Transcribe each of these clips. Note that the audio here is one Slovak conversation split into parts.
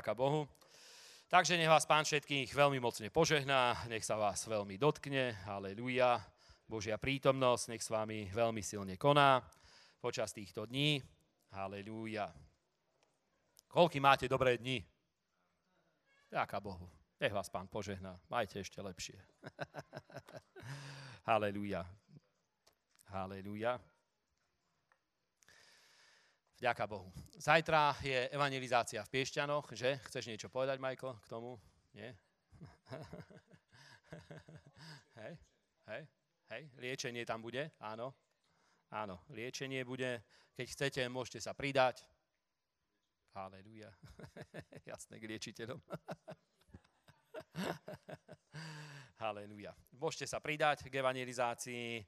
vďaka Bohu. Takže nech vás Pán všetkých veľmi mocne požehná, nech sa vás veľmi dotkne, halelúja. Božia prítomnosť nech s vami veľmi silne koná počas týchto dní, halelúja. Koľky máte dobré dni? Vďaka Bohu. Nech vás Pán požehná, majte ešte lepšie. Halelúja. Halelúja. Vďaka Bohu. Zajtra je evangelizácia v Piešťanoch, že? Chceš niečo povedať, Michael, k tomu? Nie? Hej, liečenie tam bude? Áno. Áno, liečenie bude. Keď chcete, môžete sa pridať. Halelúja. Jasné, k liečiteľom. Halelúja. Môžete sa pridať k evangelizácii.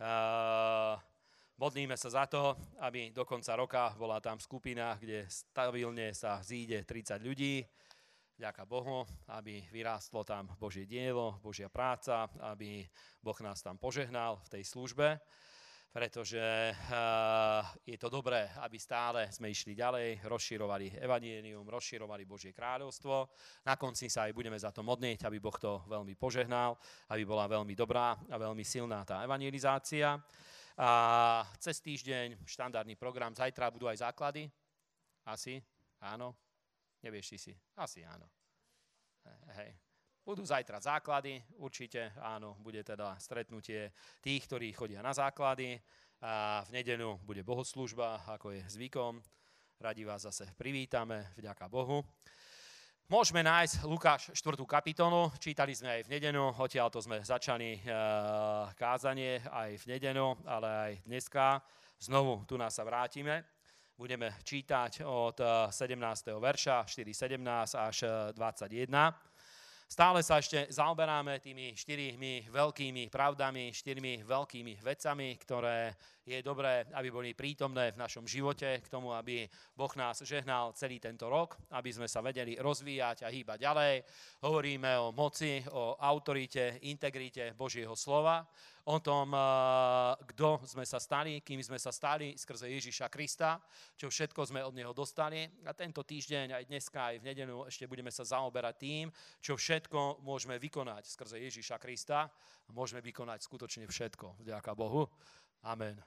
Modlíme sa za to, aby do konca roka bola tam skupina, kde stabilne sa zíde 30 ľudí. Vďaka Bohu, aby vyrástlo tam Božie dielo, Božia práca, aby Boh nás tam požehnal v tej službe, pretože je to dobré, aby stále sme išli ďalej, rozširovali evanjelium, rozširovali Božie kráľovstvo. Na konci sa aj budeme za to modliť, aby Boh to veľmi požehnal, aby bola veľmi dobrá a veľmi silná tá evangelizácia. A cez týždeň štandardný program, zajtra budú aj základy? Asi? Áno? Nevieš si? Asi áno. Hej. Budú zajtra základy, určite áno, bude teda stretnutie tých, ktorí chodia na základy a v nedeľu bude bohoslúžba, ako je zvykom. Radi vás zase privítame, vďaka Bohu. Môžeme nájsť Lukáš 4. kapitolu, čítali sme aj v nedeľu, odtiaľto sme začali kázanie aj v nedeľu, ale aj dneska. Znovu tu nás sa vrátime. Budeme čítať od 17. verša 4.17 až 21. Stále sa ešte zaoberáme tými 4 veľkými pravdami, 4 veľkými vecami, ktoré je dobré, aby boli prítomné v našom živote, k tomu, aby Boh nás žehnal celý tento rok, aby sme sa vedeli rozvíjať a hýbať ďalej. Hovoríme o moci, o autorite, integrite Božieho slova, o tom, kto sme sa stali, kým sme sa stali skrze Ježiša Krista, čo všetko sme od Neho dostali. A tento týždeň, aj dneska, aj v nedeľu ešte budeme sa zaoberať tým, čo všetko môžeme vykonať skrze Ježiša Krista. Môžeme vykonať skutočne všetko. Vďaka Bohu. Amen.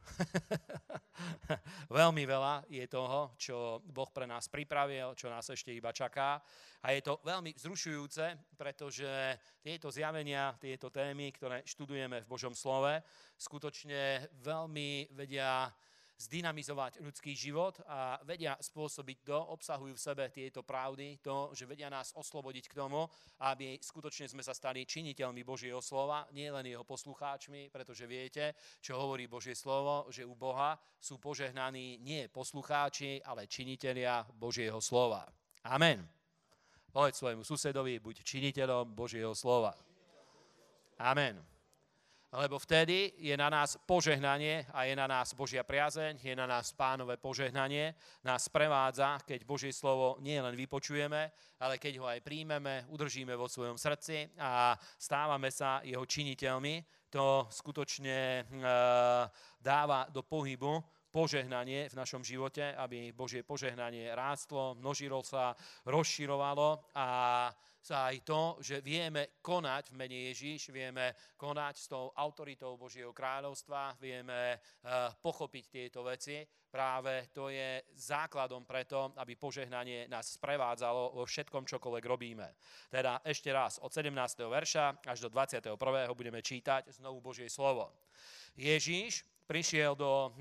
Veľmi veľa je toho, čo Boh pre nás pripravil, čo nás ešte iba čaká. A je to veľmi vzrušujúce, pretože tieto zjavenia, tieto témy, ktoré študujeme v Božom slove, skutočne veľmi vedia zdynamizovať ľudský život a vedia spôsobiť to, obsahujú v sebe tieto pravdy, to, že vedia nás oslobodiť k tomu, aby skutočne sme sa stali činiteľmi Božieho slova, nie len jeho poslucháčmi, pretože viete, čo hovorí Božie slovo, že u Boha sú požehnaní nie poslucháči, ale činitelia Božieho slova. Amen. Povedz svojmu susedovi, buď činiteľom Božieho slova. Amen. Lebo vtedy je na nás požehnanie a je na nás Božia priazeň, je na nás Pánové požehnanie, nás prevádza, keď Božie slovo nie len vypočujeme, ale keď ho aj príjmeme, udržíme vo svojom srdci a stávame sa jeho činiteľmi, to skutočne dáva do pohybu požehnanie v našom živote, aby Božie požehnanie rástlo, množilo sa, rozširovalo a aj to, že vieme konať v mene Ježiš, vieme konať s tou autoritou Božieho kráľovstva, vieme pochopiť tieto veci. Práve to je základom preto, aby požehnanie nás sprevádzalo vo všetkom, čokoľvek robíme. Teda ešte raz, od 17. verša až do 21. budeme čítať znovu Božie slovo. Ježiš prišiel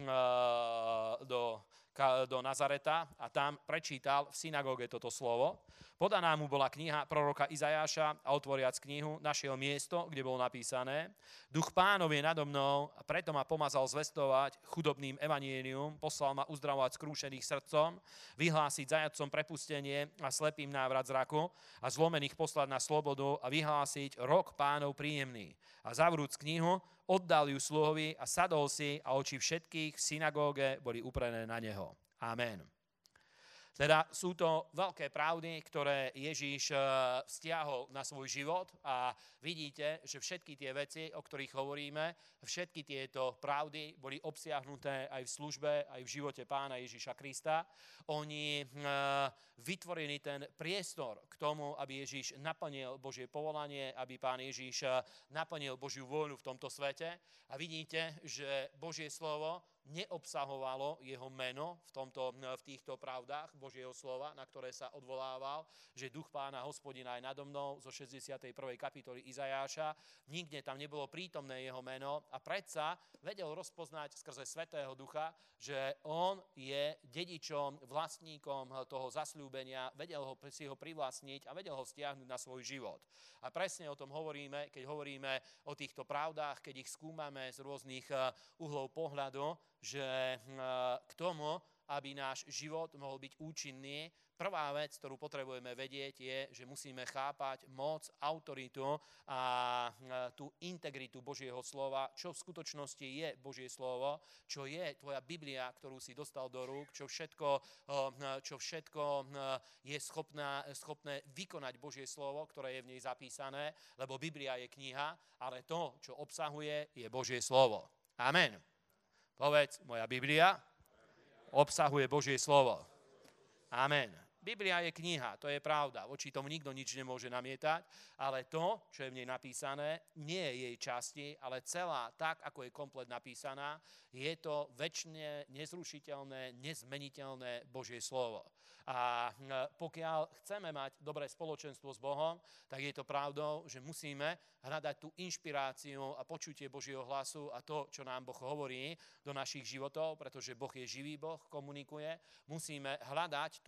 do Nazareta a tam prečítal v synagóge toto slovo. Podaná mu bola kniha proroka Izajáša a otvoriac knihu našiel miesto, kde bolo napísané: Duch Pánov je nado mnou, a preto ma pomazal zvestovať chudobným evanjelium, poslal ma uzdravovať skrúšených srdcom, vyhlásiť zajatcom prepustenie a slepým návrat zraku a zlomených poslať na slobodu a vyhlásiť rok Pánov príjemný. A zavrúc knihu, oddal ju sluhovi a sadol si a oči všetkých v synagóge boli uprené na neho. Amen. Teda sú to veľké pravdy, ktoré Ježiš stiahol na svoj život a vidíte, že všetky tie veci, o ktorých hovoríme, všetky tieto pravdy boli obsiahnuté aj v službe, aj v živote Pána Ježiša Krista. Oni vytvorili ten priestor k tomu, aby Ježiš naplnil Božie povolanie, aby Pán Ježiš naplnil Božiu vôľu v tomto svete. A vidíte, že Božie slovo neobsahovalo jeho meno v týchto pravdách Božieho slova, na ktoré sa odvolával, že duch Pána Hospodina je nado mnou zo 61. kapitoly Izajáša. Nikde tam nebolo prítomné jeho meno a predsa vedel rozpoznať skrze Svätého Ducha, že on je dedičom, vlastníkom toho zasľúbenia, vedel si ho privlastniť a vedel ho stiahnuť na svoj život. A presne o tom hovoríme, keď hovoríme o týchto pravdách, keď ich skúmame z rôznych uhlov pohľadu, že k tomu, aby náš život mohol byť účinný, prvá vec, ktorú potrebujeme vedieť, je, že musíme chápať moc, autoritu a tú integritu Božieho slova, čo v skutočnosti je Božie slovo, čo je tvoja Biblia, ktorú si dostal do rúk, čo všetko je schopné vykonať Božie slovo, ktoré je v nej zapísané, lebo Biblia je kniha, ale to, čo obsahuje, je Božie slovo. Amen. Povedz, moja Biblia obsahuje Božie slovo. Amen. Biblia je kniha, to je pravda. Voči tomu nikto nič nemôže namietať, ale to, čo je v nej napísané, nie je jej časti, ale celá tak, ako je komplet napísaná, je to večne nezrušiteľné, nezmeniteľné Božie slovo. A pokiaľ chceme mať dobré spoločenstvo s Bohom, tak je to pravdou, že musíme hľadať tú inšpiráciu a počutie Božieho hlasu a to, čo nám Boh hovorí do našich životov, pretože Boh je živý Boh, komunikuje. Musíme hľadať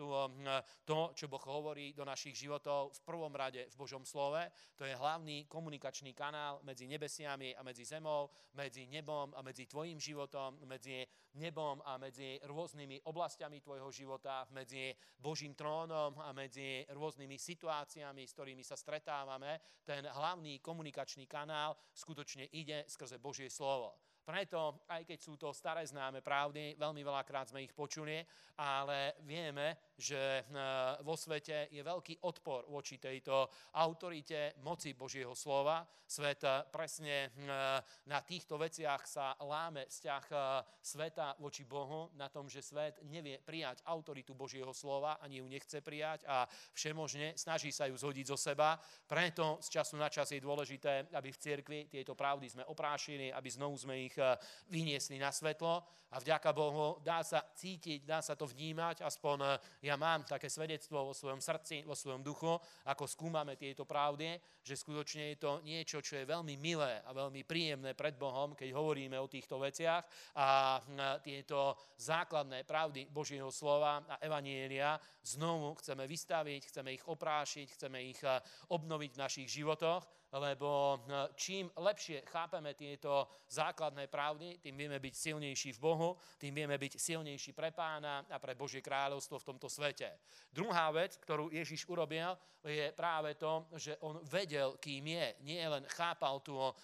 to, čo Boh hovorí do našich životov v prvom rade v Božom slove. To je hlavný komunikačný kanál medzi nebesiami a medzi zemou, medzi nebom a medzi tvojim životom, medzi nebom a medzi rôznymi oblastiami tvojho života, medzi Božím trónom a medzi rôznymi situáciami, s ktorými sa stretávame. Ten hlavný komunikačný kanál skutočne ide skrze Božie slovo. Preto, aj keď sú to staré známe pravdy, veľmi veľakrát sme ich počuli, ale vieme, že vo svete je veľký odpor voči tejto autorite moci Božieho slova. Svet presne na týchto veciach sa láme vzťah sveta voči Bohu, na tom, že svet nevie prijať autoritu Božieho slova, ani ju nechce prijať a všemožne snaží sa ju zhodiť zo seba. Preto z času na čas je dôležité, aby v cirkvi tieto pravdy sme oprášili, aby znovu sme ich vyniesli na svetlo a vďaka Bohu dá sa cítiť, dá sa to vnímať, aspoň ja mám také svedectvo vo svojom srdci, vo svojom duchu, ako skúmame tieto pravdy, že skutočne je to niečo, čo je veľmi milé a veľmi príjemné pred Bohom, keď hovoríme o týchto veciach a tieto základné pravdy Božieho slova a evanjelia znovu chceme vystaviť, chceme ich oprášiť, chceme ich obnoviť v našich životoch, lebo čím lepšie chápeme tieto základné pravdy, tým vieme byť silnejší v Bohu, tým vieme byť silnejší pre Pána a pre Božie kráľovstvo v tomto svete. Druhá vec, ktorú Ježiš urobil, je práve to, že on vedel, kým je. Nie len chápal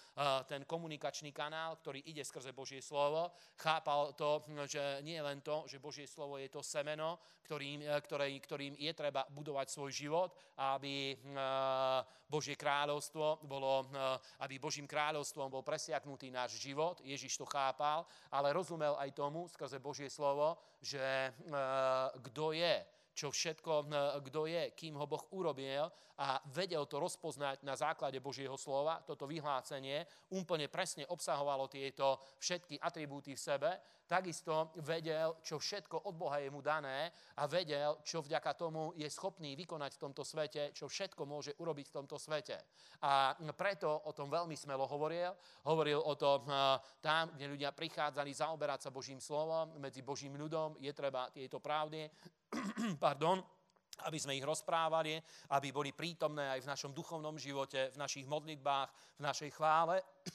ten komunikačný kanál, ktorý ide skrze Božie slovo, chápal to, že nie len to, že Božie slovo je to semeno, ktorým je treba budovať svoj život, aby Božie kráľovstvo aby Božím kráľovstvom bol presiaknutý náš život. Ježiš to chápal, ale rozumel aj tomu skrze Božie slovo, že kto je, čo všetko, kto je, kým ho Boh urobil a vedel to rozpoznať na základe Božieho slova. Toto vyhlásenie úplne presne obsahovalo tieto všetky atribúty v sebe. Takisto vedel, čo všetko od Boha je mu dané a vedel, čo vďaka tomu je schopný vykonať v tomto svete, čo všetko môže urobiť v tomto svete. A preto o tom veľmi smelo hovoril. Hovoril o tom tam, kde ľudia prichádzali zaoberať sa Božím slovom, medzi Božím ľudom je treba tieto pravdy, aby sme ich rozprávali, aby boli prítomné aj v našom duchovnom živote, v našich modlitbách, v našej chvále.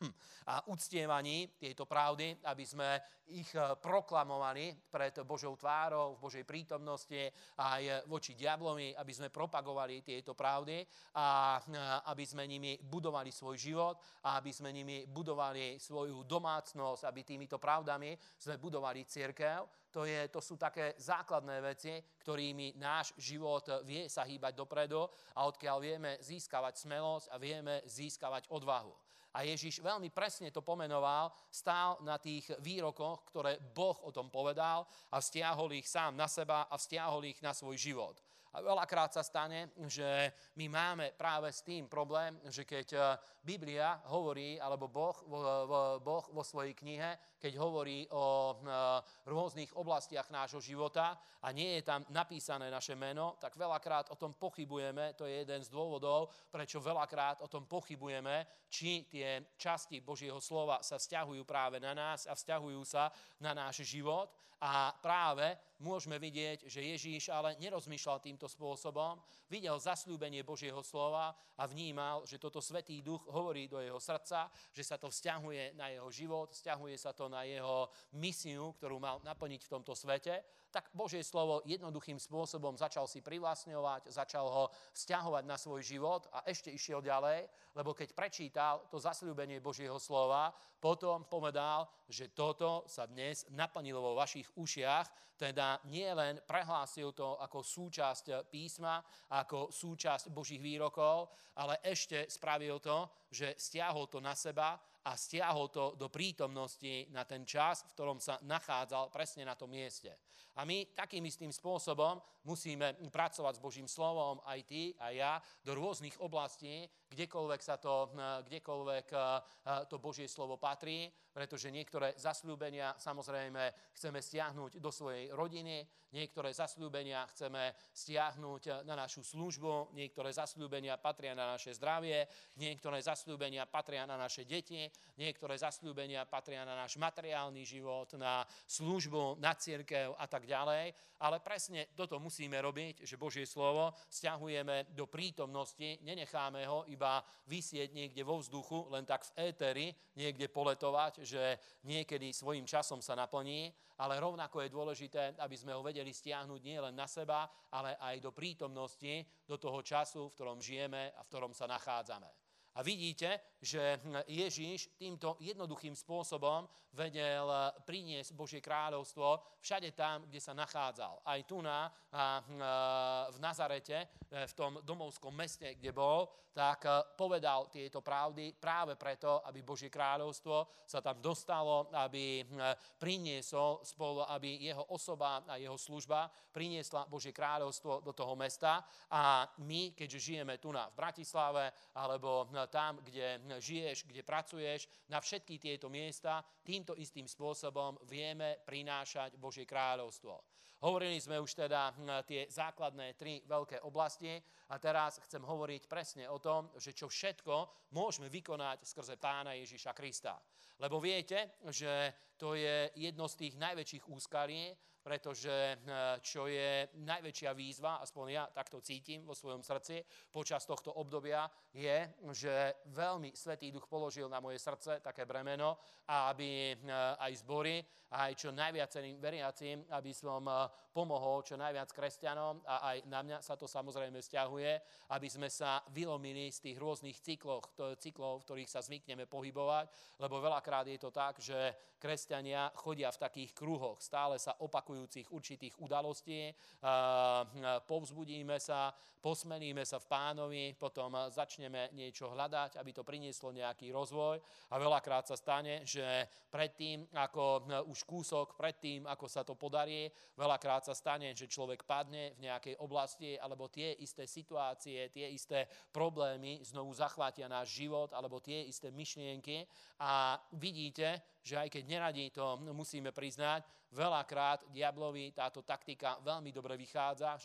a uctievaní tejto pravdy, aby sme ich proklamovali pred Božou tvárou, v Božej prítomnosti aj voči diablovi, aby sme propagovali tieto pravdy a aby sme nimi budovali svoj život a aby sme nimi budovali svoju domácnosť, aby týmito pravdami sme budovali cirkev. To sú také základné veci, ktorými náš život vie sa hýbať dopredu a odkiaľ vieme získavať smelosť a vieme získavať odvahu. A Ježiš veľmi presne to pomenoval, stál na tých výrokoch, ktoré Boh o tom povedal a vzťahol ich sám na seba a vzťahol ich na svoj život. A veľakrát sa stane, že my máme práve s tým problém, že keď Biblia hovorí, alebo Boh vo svojej knihe, keď hovorí o rôznych oblastiach nášho života a nie je tam napísané naše meno, tak veľakrát o tom pochybujeme. To je jeden z dôvodov, prečo veľakrát o tom pochybujeme, či tie časti Božieho slova sa vzťahujú práve na nás a vzťahujú sa na náš život. A práve môžeme vidieť, že Ježíš ale nerozmýšľal týmto spôsobom, videl zasľúbenie Božieho slova a vnímal, že toto Svätý Duch hovorí do jeho srdca, že sa to vzťahuje na jeho život, vzťahuje sa to na jeho misiu, ktorú mal naplniť v tomto svete, tak Božie slovo jednoduchým spôsobom začal si privlastňovať, začal ho vzťahovať na svoj život a ešte išiel ďalej, lebo keď prečítal to zasľúbenie Božieho slova, potom povedal, že toto sa dnes naplnilo vo vašich ušiach, teda nie len prehlásil to ako súčasť písma, ako súčasť Božích výrokov, ale ešte spravil to, že stiahol to na seba a stiahol to do prítomnosti na ten čas, v ktorom sa nachádzal presne na tom mieste. A my takým istým spôsobom musíme pracovať s Božím slovom, aj ty, aj ja, do rôznych oblastí, kdekoľvek to Božie slovo patrí, pretože niektoré zasľúbenia samozrejme chceme stiahnuť do svojej rodiny, niektoré zasľúbenia chceme stiahnuť na našu službu, niektoré zasľúbenia patria na naše zdravie, niektoré zasľúbenia patria na naše deti, niektoré zasľúbenia patria na náš materiálny život, na službu, na cirkev a tak ďalej. Ale presne toto musíme robiť, že Božie slovo stiahujeme do prítomnosti, nenecháme ho iba visieť niekde vo vzduchu, len tak v éteri, niekde poletovať, že niekedy svojím časom sa naplní, ale rovnako je dôležité, aby sme ho vedeli stiahnuť nielen na seba, ale aj do prítomnosti, do toho času, v ktorom žijeme a v ktorom sa nachádzame. A vidíte, že Ježíš týmto jednoduchým spôsobom vedel priniesť Božie kráľovstvo všade tam, kde sa nachádzal. Aj tu v Nazarete, v tom domovskom meste, kde bol, tak povedal tieto pravdy práve preto, aby Božie kráľovstvo sa tam dostalo, aby priniesol spolu, aby jeho osoba a jeho služba priniesla Božie kráľovstvo do toho mesta. A my, keďže žijeme tu v Bratislave, alebo tam, kde žiješ, kde pracuješ, na všetky tieto miesta, týmto istým spôsobom vieme prinášať Božie kráľovstvo. Hovorili sme už teda tie základné 3 veľké oblasti a teraz chcem hovoriť presne o tom, že čo všetko môžeme vykonať skrze Pána Ježiša Krista. Lebo viete, že to je jedno z tých najväčších úskalí, pretože čo je najväčšia výzva, aspoň ja takto cítim vo svojom srdci počas tohto obdobia, je, že veľmi Svätý Duch položil na moje srdce také bremeno, aby aj zbory, aj čo najviacerým veriacím, aby som pomohol čo najviac kresťanom a aj na mňa sa to samozrejme vzťahuje, aby sme sa vylomili z tých rôznych cyklov, v ktorých sa zvykneme pohybovať, lebo veľakrát je to tak, že kresťania chodia v takých kruhoch, stále sa opakujúcich určitých udalostí, povzbudíme sa, posmelíme sa v Pánovi, potom začneme niečo hľadať, aby to prinieslo nejaký rozvoj a veľakrát sa stane, že predtým, ako už kúsok, predtým, ako sa to podarí, veľakrát sa stane, že človek padne v nejakej oblasti alebo tie isté situácie, tie isté problémy znovu zachvátia náš život alebo tie isté myšlienky a vidíte, že aj keď neradi to musíme priznať, veľakrát diablovi táto taktika veľmi dobre vychádza,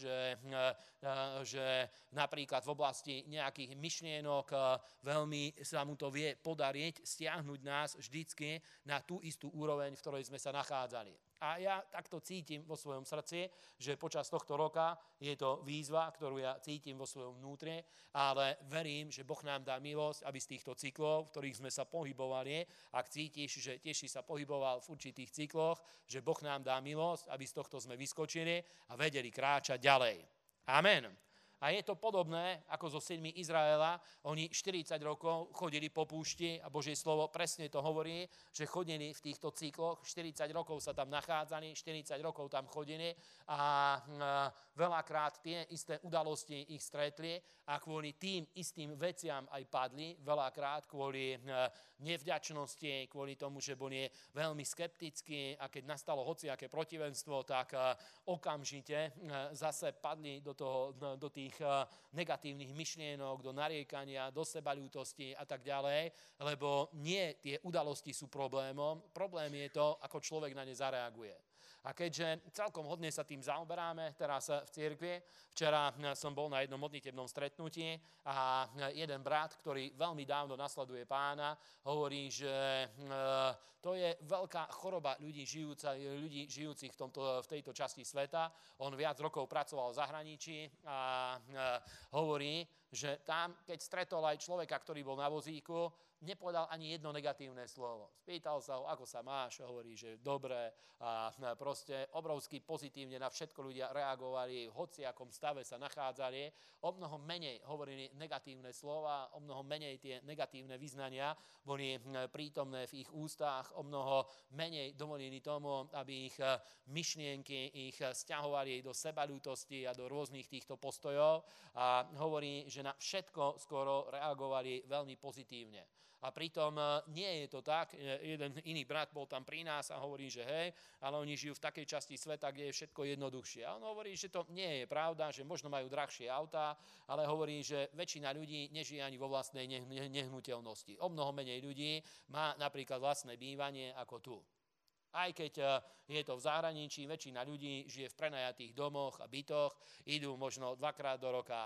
že napríklad v oblasti nejakých myšlienok veľmi sa mu to vie podariť, stiahnuť nás vždycky na tú istú úroveň, v ktorej sme sa nachádzali. A ja takto cítim vo svojom srdci, že počas tohto roka je to výzva, ktorú ja cítim vo svojom vnútri, ale verím, že Boh nám dá milosť, aby z týchto cyklov, v ktorých sme sa pohybovali, ak cítiš, že tiež si sa pohyboval v určitých cykloch, že Boh nám dá milosť, aby z tohto sme vyskočili a vedeli kráčať ďalej. Amen. A je to podobné ako so synmi Izraela. Oni 40 rokov chodili po púšti a Božie slovo presne to hovorí, že chodili v týchto cykloch, 40 rokov sa tam nachádzali, 40 rokov tam chodili a veľakrát tie isté udalosti ich stretli a kvôli tým istým veciam aj padli, veľakrát kvôli nevďačnosti, kvôli tomu, že boli veľmi skeptickí a keď nastalo hociaké protivenstvo, tak okamžite zase padli do tých negatívnych myšlienok, do nariekania, do sebaľútosti a tak ďalej, lebo nie tie udalosti sú problémom, problém je to, ako človek na ne zareaguje. A keďže celkom hodne sa tým zaoberáme teraz v cirkvi, včera som bol na jednom modlitebnom stretnutí a jeden brat, ktorý veľmi dávno nasleduje Pána, hovorí, že to je veľká choroba ľudí žijúcich v tejto časti sveta. On viac rokov pracoval v zahraničí a hovorí, že tam, keď stretol aj človeka, ktorý bol na vozíku, nepovedal ani jedno negatívne slovo. Spýtal sa ho, ako sa máš, hovorí, že dobre a proste obrovsky pozitívne na všetko ľudia reagovali, v hociakom stave sa nachádzali, o mnoho menej hovorili negatívne slova, o mnoho menej tie negatívne vyznania boli prítomné v ich ústach, o mnoho menej dovolili tomu, aby ich myšlienky ich sťahovali do sebaľútosti a do rôznych týchto postojov a hovorí, že na všetko skoro reagovali veľmi pozitívne. A pritom nie je to tak. Jeden iný brat bol tam pri nás a hovorí, že hej, ale oni žijú v takej časti sveta, kde je všetko jednoduchšie. A on hovorí, že to nie je pravda, že možno majú drahšie autá, ale hovorí, že väčšina ľudí nežije ani vo vlastnej nehnuteľnosti. O mnoho menej ľudí má napríklad vlastné bývanie ako tu. Aj keď je to v zahraničí, väčšina ľudí žije v prenajatých domoch a bytoch, idú možno dvakrát do roka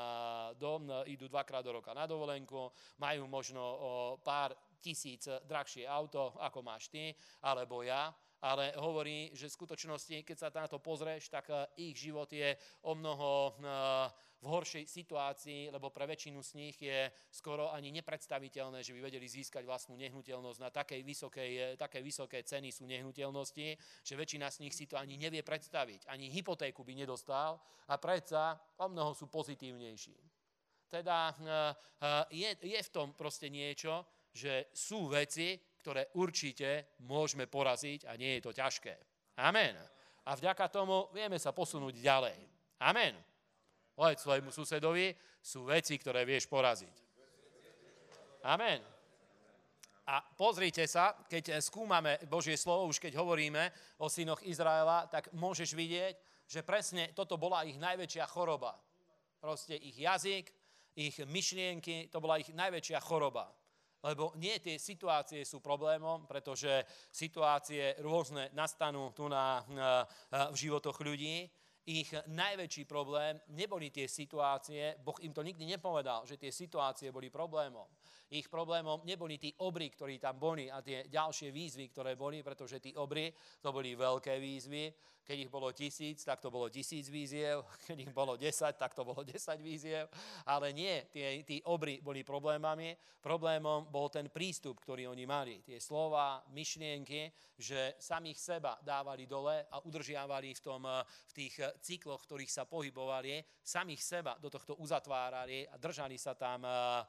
na dovolenku, majú možno o pár tisíc drahšie auto, ako máš ty, alebo ja, ale hovorí, že v skutočnosti, keď sa na to pozrieš, tak ich život je o mnoho v horšej situácii, lebo pre väčšinu z nich je skoro ani nepredstaviteľné, že by vedeli získať vlastnú nehnuteľnosť. Na také vysoké ceny sú nehnuteľnosti, že väčšina z nich si to ani nevie predstaviť. Ani hypotéku by nedostal a predsa o mnoho sú pozitívnejší. Teda je v tom proste niečo, že sú veci, ktoré určite môžeme poraziť a nie je to ťažké. Amen. A vďaka tomu vieme sa posunúť ďalej. Amen. Povedz svojmu susedovi, sú veci, ktoré vieš poraziť. Amen. A pozrite sa, keď skúmame Božie slovo, už keď hovoríme o synoch Izraela, tak môžeš vidieť, že presne toto bola ich najväčšia choroba. Proste ich jazyk, ich myšlienky, to bola ich najväčšia choroba. Lebo nie tie situácie sú problémom, pretože situácie rôzne nastanú tu v životoch ľudí. Ich najväčší problém neboli tie situácie, Boh im to nikdy nepovedal, že tie situácie boli problémom. Ich problémom neboli tí obry, ktorí tam boli a tie ďalšie výzvy, ktoré boli, pretože tí obry, to boli veľké výzvy. Keď ich bolo 1000, tak to bolo 1000 výziev. Keď ich bolo 10, tak to bolo 10 výziev. Ale nie, tí obry boli problémami. Problémom bol ten prístup, ktorý oni mali. Tie slova, myšlienky, že samých seba dávali dole a udržiavali v tých cykloch, v ktorých sa pohybovali, samých seba do tohto uzatvárali a držali sa tam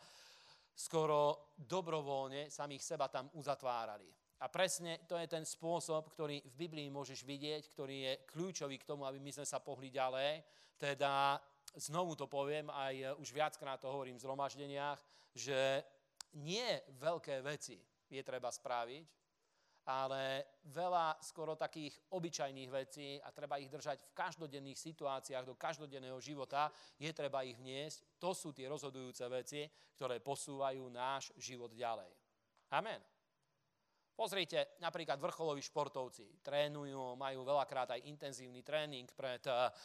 skoro dobrovoľne, samých seba tam uzatvárali. A presne to je ten spôsob, ktorý v Biblii môžeš vidieť, ktorý je kľúčový k tomu, aby my sme sa pohli ďalej. Teda znovu to poviem, aj už viackrát to hovorím v zhromaždeniach, že nie veľké veci je treba spraviť, ale veľa skoro takých obyčajných vecí a treba ich držať v každodenných situáciách do každodenného života, je treba ich vniesť. To sú tie rozhodujúce veci, ktoré posúvajú náš život ďalej. Amen. Pozrite, napríklad vrcholoví športovci trénujú, majú veľakrát aj intenzívny tréning pred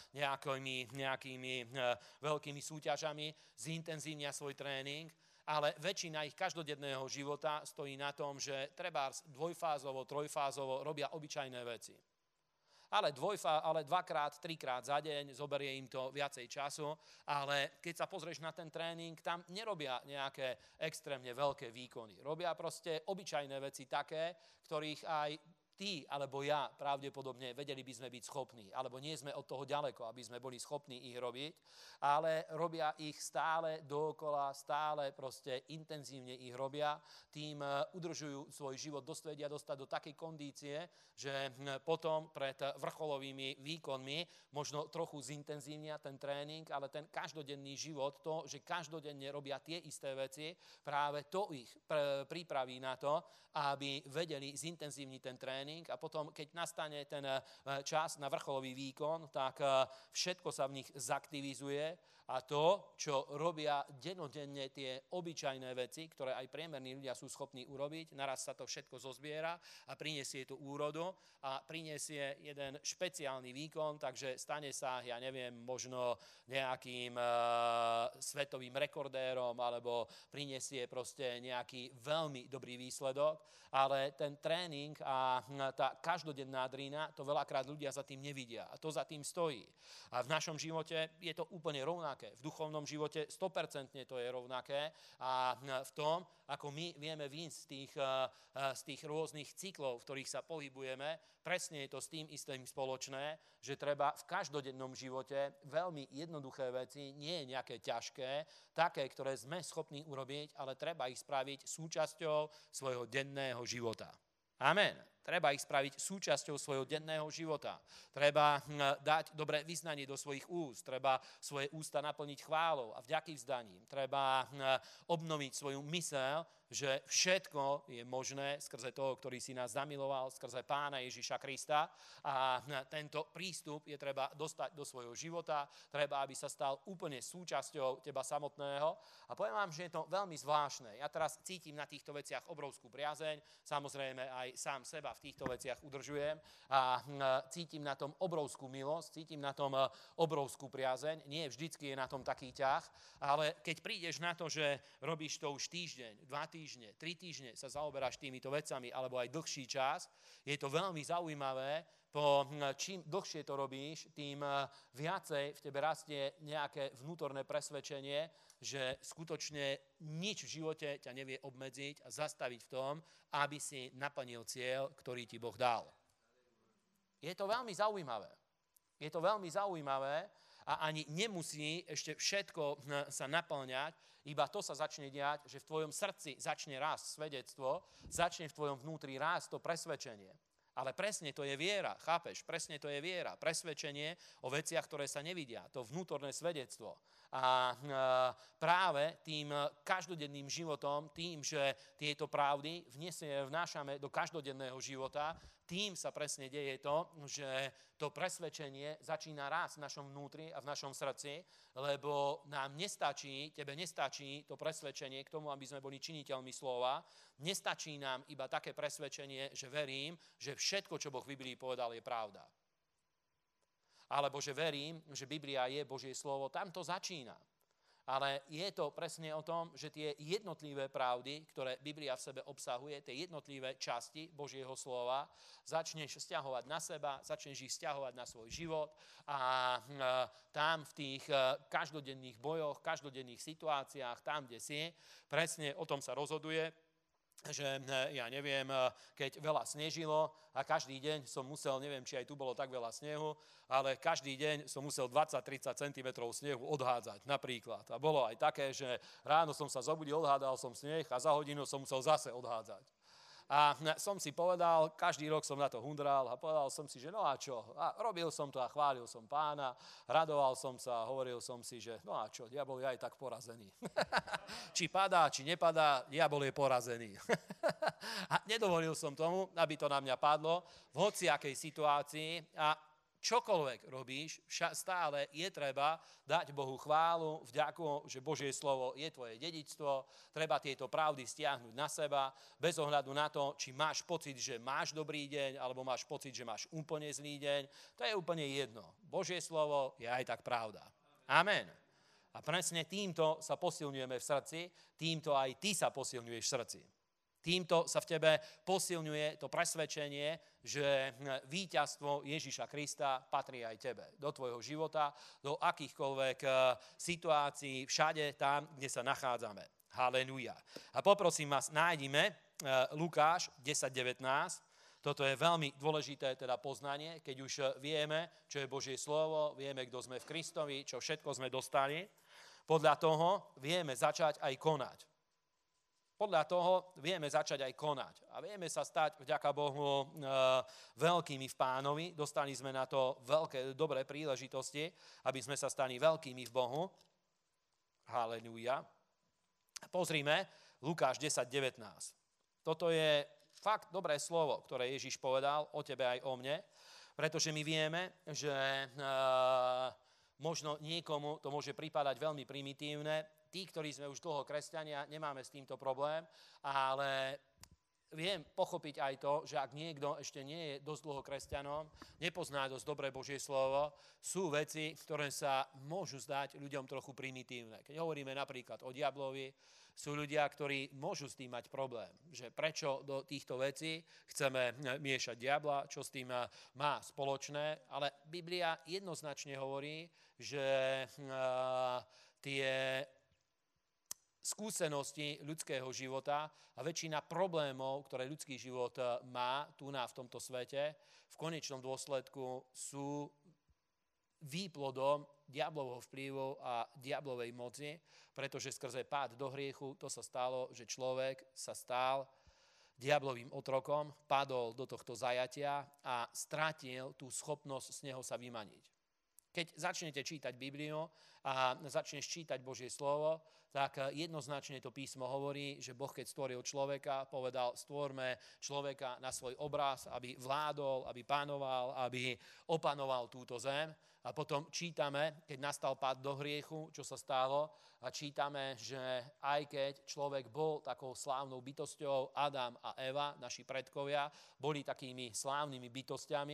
nejakými veľkými súťažami, zintenzívnia svoj tréning, ale väčšina ich každodenného života stojí na tom, že trebárs dvojfázovo, trojfázovo robia obyčajné veci. ale dvakrát, trikrát za deň, zoberie im to viacej času, ale keď sa pozrieš na ten tréning, tam nerobia nejaké extrémne veľké výkony. Robia proste obyčajné veci také, ktorých aj ty alebo ja pravdepodobne vedeli by sme byť schopní, alebo nie sme od toho ďaleko, aby sme boli schopní ich robiť, ale robia ich stále dookola, stále proste intenzívne ich robia, tým udržujú svoj život, vedia dostať do takej kondície, že potom pred vrcholovými výkonmi možno trochu zintenzívnia ten tréning, ale ten každodenný život, to, že každodenne robia tie isté veci, práve to ich pripraví na to, aby vedeli zintenzívniť ten tréning a potom, keď nastane ten čas na vrcholový výkon, tak všetko sa v nich zaktivizuje a to, čo robia dennodenne tie obyčajné veci, ktoré aj priemerní ľudia sú schopní urobiť, naraz sa to všetko zozbiera a prinesie tú úrodu a prinesie jeden špeciálny výkon, takže stane sa, ja neviem, možno nejakým svetovým rekordérom alebo prinesie proste nejaký veľmi dobrý výsledok, ale ten tréning a tá každodenná drína, to veľakrát ľudia za tým nevidia a to za tým stojí. A v našom živote je to úplne rovnaké. V duchovnom živote 100% to je rovnaké a v tom, ako my vieme výjsť z tých rôznych cyklov, v ktorých sa pohybujeme, presne je to s tým istým spoločné, že treba v každodennom živote veľmi jednoduché veci, nie nejaké ťažké, také, ktoré sme schopní urobiť, ale treba ich spraviť súčasťou svojho denného života. Amen. Treba ich spraviť súčasťou svojho denného života. Treba dať dobré vyznanie do svojich úst. Treba svoje ústa naplniť chválou a vďaky vzdaním. Treba obnoviť svoju myseľ, že všetko je možné skrze toho, ktorý si nás zamiloval, skrze Pána Ježiša Krista. A tento prístup je treba dostať do svojho života. Treba, aby sa stal úplne súčasťou teba samotného. A poviem vám, že je to veľmi zvláštne. Ja teraz cítim na týchto veciach obrovskú priazeň. Samozrejme aj sám seba v týchto veciach udržujem a cítim na tom obrovskú milosť, cítim na tom obrovskú priazeň. Nie vždycky je na tom taký ťah, ale keď prídeš na to, že robíš to už týždeň, 2 týždne, 3 týždne sa zaoberáš týmito vecami alebo aj dlhší čas, je to veľmi zaujímavé. Čím dlhšie to robíš, tým viacej v tebe rastie nejaké vnútorné presvedčenie, že skutočne nič v živote ťa nevie obmedziť a zastaviť v tom, aby si naplnil cieľ, ktorý ti Boh dal. Je to veľmi zaujímavé. Je to veľmi zaujímavé a ani nemusí ešte všetko sa naplňať, iba to sa začne diať, že v tvojom srdci začne rásť svedectvo, začne v tvojom vnútri rásť to presvedčenie. Ale presne to je viera, chápeš? Presne to je viera, presvedčenie o veciach, ktoré sa nevidia, to vnútorné svedectvo. A práve tým každodenným životom, tým, že tieto pravdy vnášame do každodenného života, tým sa presne deje to, že to presvedčenie začína rásť v našom vnútri a v našom srdci, lebo tebe nestačí to presvedčenie k tomu, aby sme boli činiteľmi slova, nestačí nám iba také presvedčenie, že verím, že všetko, čo Boh v Biblii povedal, je pravda. Alebo že verím, že Biblia je Božie slovo, tam to začína. Ale je to presne o tom, že tie jednotlivé pravdy, ktoré Biblia v sebe obsahuje, tie jednotlivé časti Božieho slova, začneš vzťahovať na seba, začneš ich vzťahovať na svoj život a tam v tých každodenných bojoch, každodenných situáciách, tam, kde si, presne o tom sa rozhoduje, že ja neviem, keď veľa snežilo a každý deň som musel, neviem, či aj tu bolo tak veľa snehu, ale každý deň som musel 20-30 cm snehu odhádzať napríklad. A bolo aj také, že ráno som sa zobudil, odhádal som sneh a za hodinu som musel zase odhádzať. A som si povedal, každý rok som na to hundral a povedal som si, že no a čo? A robil som to a chválil som Pána, radoval som sa a hovoril som si, že no a čo, diabol je aj tak porazený. Či padá, či nepadá, diabol je porazený. A nedovolil som tomu, aby to na mňa padlo v hociakej situácii a čokoľvek robíš, stále je treba dať Bohu chválu, vďaku, že Božie slovo je tvoje dedičstvo, treba tieto pravdy stiahnuť na seba, bez ohľadu na to, či máš pocit, že máš dobrý deň, alebo máš pocit, že máš úplne zlý deň, to je úplne jedno. Božie slovo je aj tak pravda. Amen. A presne týmto sa posilňujeme v srdci, týmto aj ty sa posilňuješ v srdci. Týmto sa v tebe posilňuje to presvedčenie, že víťazstvo Ježiša Krista patrí aj tebe. Do tvojho života, do akýchkoľvek situácií, všade tam, kde sa nachádzame. Halelujá. A poprosím vás, nájdime Lukáš 10.19. Toto je veľmi dôležité teda poznanie, keď už vieme, čo je Božie slovo, vieme, kto sme v Kristovi, čo všetko sme dostali. Podľa toho vieme začať aj konať. Podľa toho vieme začať aj konať. A vieme sa stať, vďaka Bohu, veľkými v Pánovi. Dostali sme na to veľké, dobré príležitosti, aby sme sa stali veľkými v Bohu. Halelúja. Pozrime, Lukáš 10.19. Toto je fakt dobré slovo, ktoré Ježiš povedal o tebe aj o mne, pretože my vieme, že možno niekomu to môže pripadať veľmi primitívne. Tí, ktorí sme už dlho kresťania, nemáme s týmto problém, ale viem pochopiť aj to, že ak niekto ešte nie je dosť dlho kresťanom, nepozná dosť dobré Božie slovo, sú veci, ktoré sa môžu zdať ľuďom trochu primitívne. Keď hovoríme napríklad o diablovi, sú ľudia, ktorí môžu s tým mať problém, že prečo do týchto vecí chceme miešať diabla, čo s tým má spoločné, ale Biblia jednoznačne hovorí, že tie skúsenosti ľudského života a väčšina problémov, ktoré ľudský život má tu v tomto svete, v konečnom dôsledku sú výplodom diablovho vplyvu a diablovej moci, pretože skrze pád do hriechu to sa stalo, že človek sa stal diablovým otrokom, padol do tohto zajatia a stratil tú schopnosť z neho sa vymaniť. Keď začnete čítať Bibliu a začneš čítať Božie slovo, tak jednoznačne to písmo hovorí, že Boh, keď stvoril človeka, povedal, stvorme človeka na svoj obraz, aby vládol, aby pánoval, aby opanoval túto zem. A potom čítame, keď nastal pád do hriechu, čo sa stalo, a čítame, že aj keď človek bol takou slávnou bytosťou, Adam a Eva, naši predkovia, boli takými slávnymi bytostiami,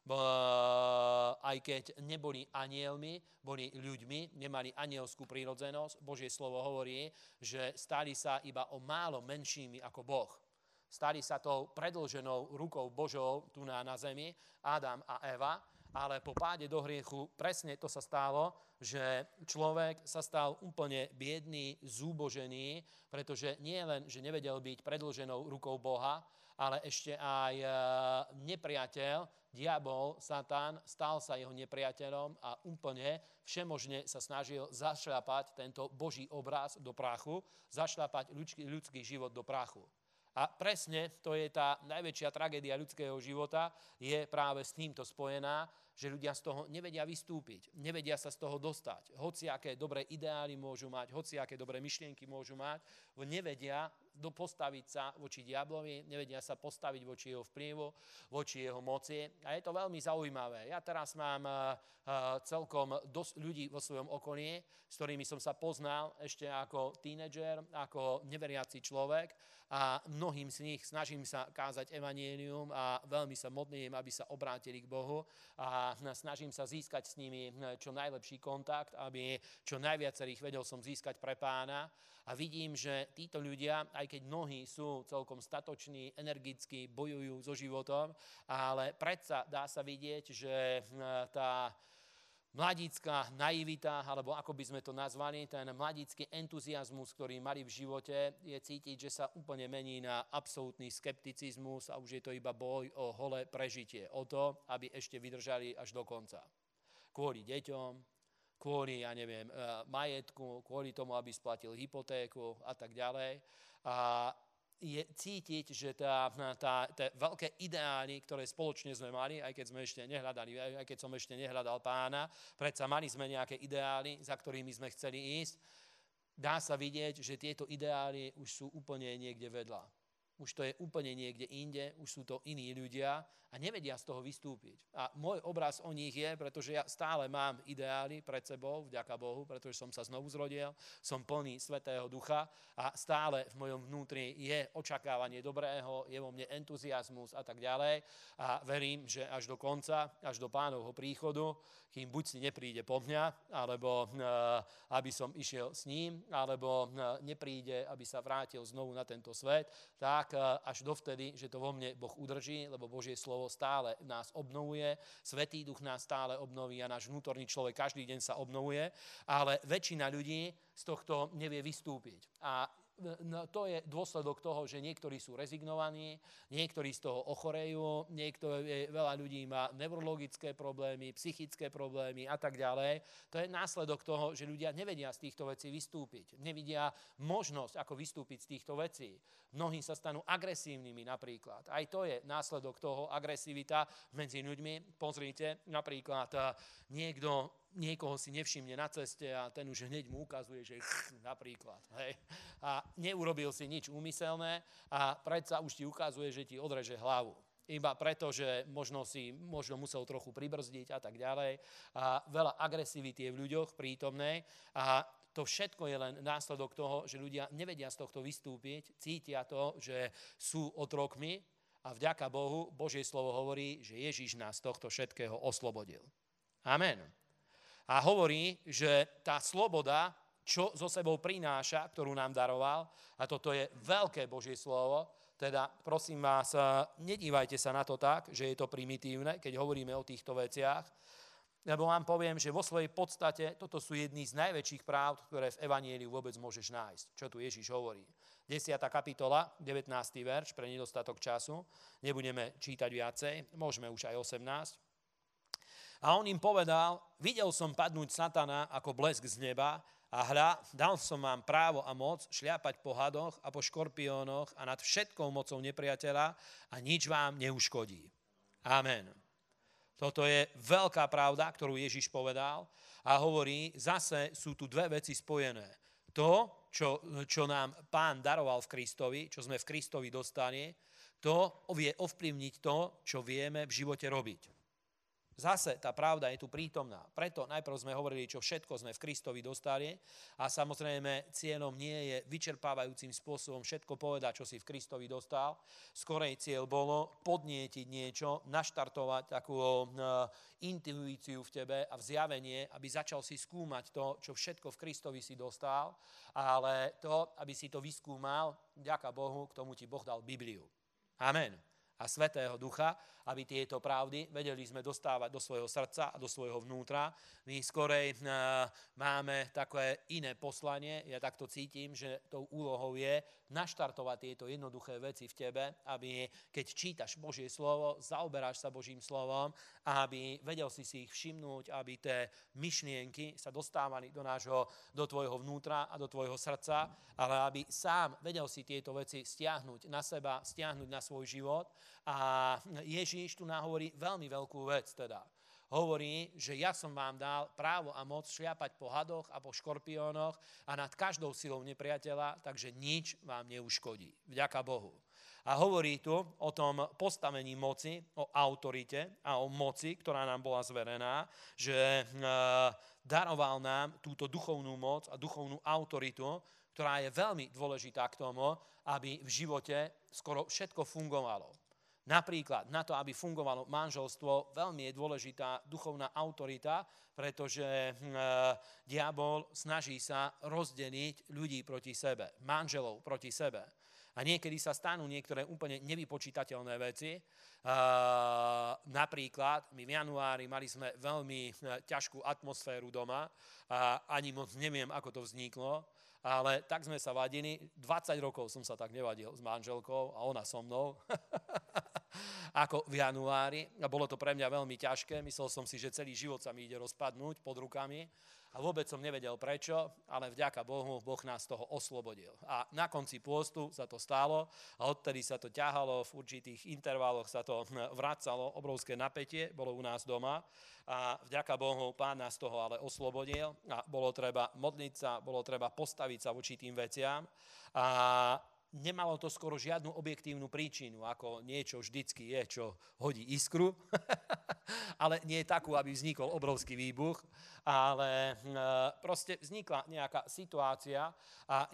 aj keď neboli anielmi, boli ľuďmi, nemali anielskú prírodzenosť. Božie slovo hovorí, že stali sa iba o málo menšími ako Boh. Stali sa tou predĺženou rukou Božou tu na zemi, Adam a Eva, ale po páde do hriechu presne to sa stalo, že človek sa stal úplne biedný, zúbožený, pretože nie len, že nevedel byť predĺženou rukou Boha, ale ešte aj nepriateľ, diabol, Satan, stal sa jeho nepriateľom a úplne všemožne sa snažil zašľapať tento Boží obraz do prachu, zašľapať ľudský život do prachu. A presne to je tá najväčšia tragédia ľudského života, je práve s týmto spojená, že ľudia z toho nevedia vystúpiť, nevedia sa z toho dostať. Hociaké dobré ideály môžu mať, hociaké dobré myšlienky môžu mať, nevedia postaviť sa voči diablovi, nevedia sa postaviť voči jeho vplyvu, voči jeho moci. A je to veľmi zaujímavé. Ja teraz mám celkom dosť ľudí vo svojom okolí, s ktorými som sa poznal ešte ako tínedžer, ako neveriaci človek, a mnohým z nich snažím sa kázať evanjelium a veľmi sa modlím, aby sa obrátili k Bohu a snažím sa získať s nimi čo najlepší kontakt, aby čo najviacerých vedel som získať pre Pána. A vidím, že títo ľudia, aj keď mnohí sú celkom statoční, energicky bojujú so životom, ale predsa dá sa vidieť, že tá mladícka naivita, alebo ako by sme to nazvali, ten mladícky entuziasmus, ktorý mali v živote, je cítiť, že sa úplne mení na absolútny skepticizmus a už je to iba boj o holé prežitie, o to, aby ešte vydržali až do konca. Kvôli deťom, kvôli, majetku, kvôli tomu, aby splatil hypotéku a tak ďalej. A je cítiť, že tie veľké ideály, ktoré spoločne sme mali, aj keď som ešte nehľadal Pána, predsa mali sme nejaké ideály, za ktorými sme chceli ísť. Dá sa vidieť, že tieto ideály už sú úplne niekde vedľa. Už to je úplne niekde inde, už sú to iní ľudia a nevedia z toho vystúpiť. A môj obraz o nich je, pretože ja stále mám ideály pred sebou, vďaka Bohu, pretože som sa znovu zrodil, som plný Svätého Ducha a stále v mojom vnútri je očakávanie dobrého, je vo mne entuziasmus a tak ďalej. A verím, že až do konca, až do Pánovho príchodu, kým buď si nepríde po mňa, alebo aby som išiel s ním, alebo nepríde, aby sa vrátil znovu na tento svet, tak tak až dovtedy, že to vo mne Boh udrží, lebo Božie slovo stále nás obnovuje, Svätý Duch nás stále obnoví a náš vnútorný človek každý deň sa obnovuje, ale väčšina ľudí z tohto nevie vystúpiť. A to je dôsledok toho, že niektorí sú rezignovaní, niektorí z toho ochorejú, veľa ľudí má neurologické problémy, psychické problémy a tak ďalej. To je následok toho, že ľudia nevedia z týchto vecí vystúpiť. Nevidia možnosť, ako vystúpiť z týchto vecí. Mnohí sa stanú agresívnymi napríklad. Aj to je následok toho, agresivita medzi ľuďmi. Pozrite, napríklad niekoho si nevšimne na ceste a ten už hneď mu ukazuje, že napríklad. Hej. A neurobil si nič úmyselné a predsa už ti ukazuje, že ti odreže hlavu. Iba preto, že možno musel trochu pribrzdiť a tak ďalej. A veľa agresivity je v ľuďoch prítomnej a to všetko je len následok toho, že ľudia nevedia z tohto vystúpiť, cítia to, že sú otrokmi a vďaka Bohu Božie slovo hovorí, že Ježiš nás z tohto všetkého oslobodil. Amen. A hovorí, že tá sloboda, čo so sebou prináša, ktorú nám daroval, a toto je veľké Božie slovo, teda prosím vás, nedívajte sa na to tak, že je to primitívne, keď hovoríme o týchto veciach, lebo vám poviem, že vo svojej podstate toto sú jedny z najväčších práv, ktoré v Evanjeliu vôbec môžeš nájsť, čo tu Ježiš hovorí. 10. kapitola, 19. verš, pre nedostatok času, nebudeme čítať viacej, môžeme už aj 18. A on im povedal, videl som padnúť satana ako blesk z neba a hľa, dal som vám právo a moc šľapať po hadoch a po škorpiónoch a nad všetkou mocou nepriateľa a nič vám neuškodí. Amen. Toto je veľká pravda, ktorú Ježiš povedal a hovorí, zase sú tu dve veci spojené. To, čo nám Pán daroval v Kristovi, čo sme v Kristovi dostali, to vie ovplyvniť to, čo vieme v živote robiť. Zase tá pravda je tu prítomná. Preto najprv sme hovorili, čo všetko sme v Kristovi dostali a samozrejme cieľom nie je vyčerpávajúcim spôsobom všetko povedať, čo si v Kristovi dostal. Skorej cieľ bolo podnietiť niečo, naštartovať takú intuíciu v tebe a vzjavenie, aby začal si skúmať to, čo všetko v Kristovi si dostal, ale to, aby si to vyskúmal, vďaka Bohu, k tomu ti Boh dal Bibliu. Amen. A Svätého Ducha, aby tieto pravdy vedeli sme dostávať do svojho srdca a do svojho vnútra. My skorej máme také iné poslanie, ja takto cítim, že tou úlohou je naštartovať tieto jednoduché veci v tebe, aby keď čítaš Božie slovo, zaoberáš sa Božím slovom, aby vedel si ich všimnúť, aby tie myšlienky sa dostávali do tvojho vnútra a do tvojho srdca, ale aby sám vedel si tieto veci stiahnuť na seba, stiahnuť na svoj život. A Ježíš tu hovorí veľmi veľkú vec teda. Hovorí, že ja som vám dal právo a moc šľapať po hadoch a po škorpiónoch a nad každou silou nepriateľa, takže nič vám neuškodí. Vďaka Bohu. A hovorí tu o tom postavení moci, o autorite a o moci, ktorá nám bola zverená, že daroval nám túto duchovnú moc a duchovnú autoritu, ktorá je veľmi dôležitá k tomu, aby v živote skoro všetko fungovalo. Napríklad na to, aby fungovalo manželstvo, veľmi je dôležitá duchovná autorita, pretože diabol snaží sa rozdeliť ľudí proti sebe, manželov proti sebe. A niekedy sa stanú niektoré úplne nevypočítateľné veci. Napríklad, my v januári mali sme veľmi ťažkú atmosféru doma a ani moc neviem, ako to vzniklo, ale tak sme sa vadili. 20 rokov som sa tak nevadil s manželkou a ona so mnou. Ako v januári. A bolo to pre mňa veľmi ťažké. Myslel som si, že celý život sa mi ide rozpadnúť pod rukami. A vôbec som nevedel prečo, ale vďaka Bohu, Boh nás z toho oslobodil. A na konci pôstu sa to stalo a odtedy sa to ťahalo, v určitých intervaloch sa to vracalo, obrovské napätie bolo u nás doma. A vďaka Bohu, Pán nás z toho ale oslobodil a bolo treba modliť sa, bolo treba postaviť sa voči tým veciam. A nemalo to skoro žiadnu objektívnu príčinu, ako niečo vždycky je, čo hodí iskru, ale nie je takú, aby vznikol obrovský výbuch, ale proste vznikla nejaká situácia a je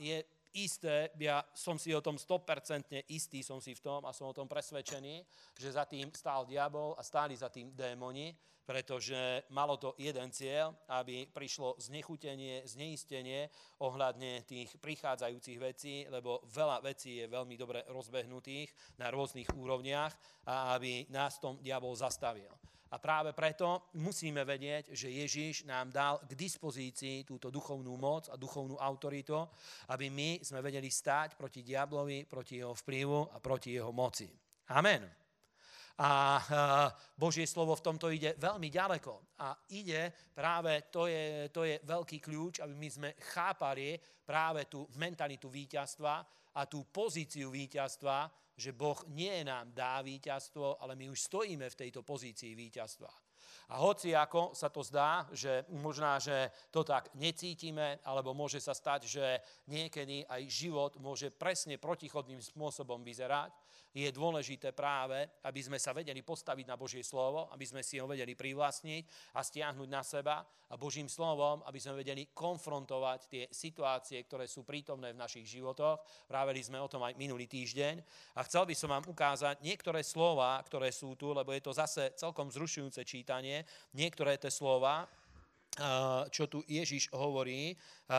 isté, ja som si o tom 100% istý, som si v tom a som o tom presvedčený, že za tým stál diabol a stáli za tým démoni, pretože malo to jeden cieľ, aby prišlo znechutenie, zneistenie ohľadne tých prichádzajúcich vecí, lebo veľa vecí je veľmi dobre rozbehnutých na rôznych úrovniach a aby nás tom diabol zastavil. A práve preto musíme vedieť, že Ježiš nám dal k dispozícii túto duchovnú moc a duchovnú autoritu, aby my sme vedeli stáť proti diablovi, proti jeho vplyvu a proti jeho moci. Amen. A Božie slovo v tomto ide veľmi ďaleko. A ide práve, to je veľký kľúč, aby my sme chápali práve tú mentalitu víťazstva a tú pozíciu víťazstva, že Boh nie nám dá víťazstvo, ale my už stojíme v tejto pozícii víťazstva. A hoci ako sa to zdá, že možná, že to tak necítime, alebo môže sa stať, že niekedy aj život môže presne protichodným spôsobom vyzerať, je dôležité práve, aby sme sa vedeli postaviť na Božie slovo, aby sme si ho vedeli privlastniť a stiahnuť na seba a Božím slovom, aby sme vedeli konfrontovať tie situácie, ktoré sú prítomné v našich životoch. Práveli sme o tom aj minulý týždeň. A chcel by som vám ukázať niektoré slova, ktoré sú tu, lebo je to zase celkom zrušujúce čítanie. Niektoré tie slova, čo tu Ježiš hovorí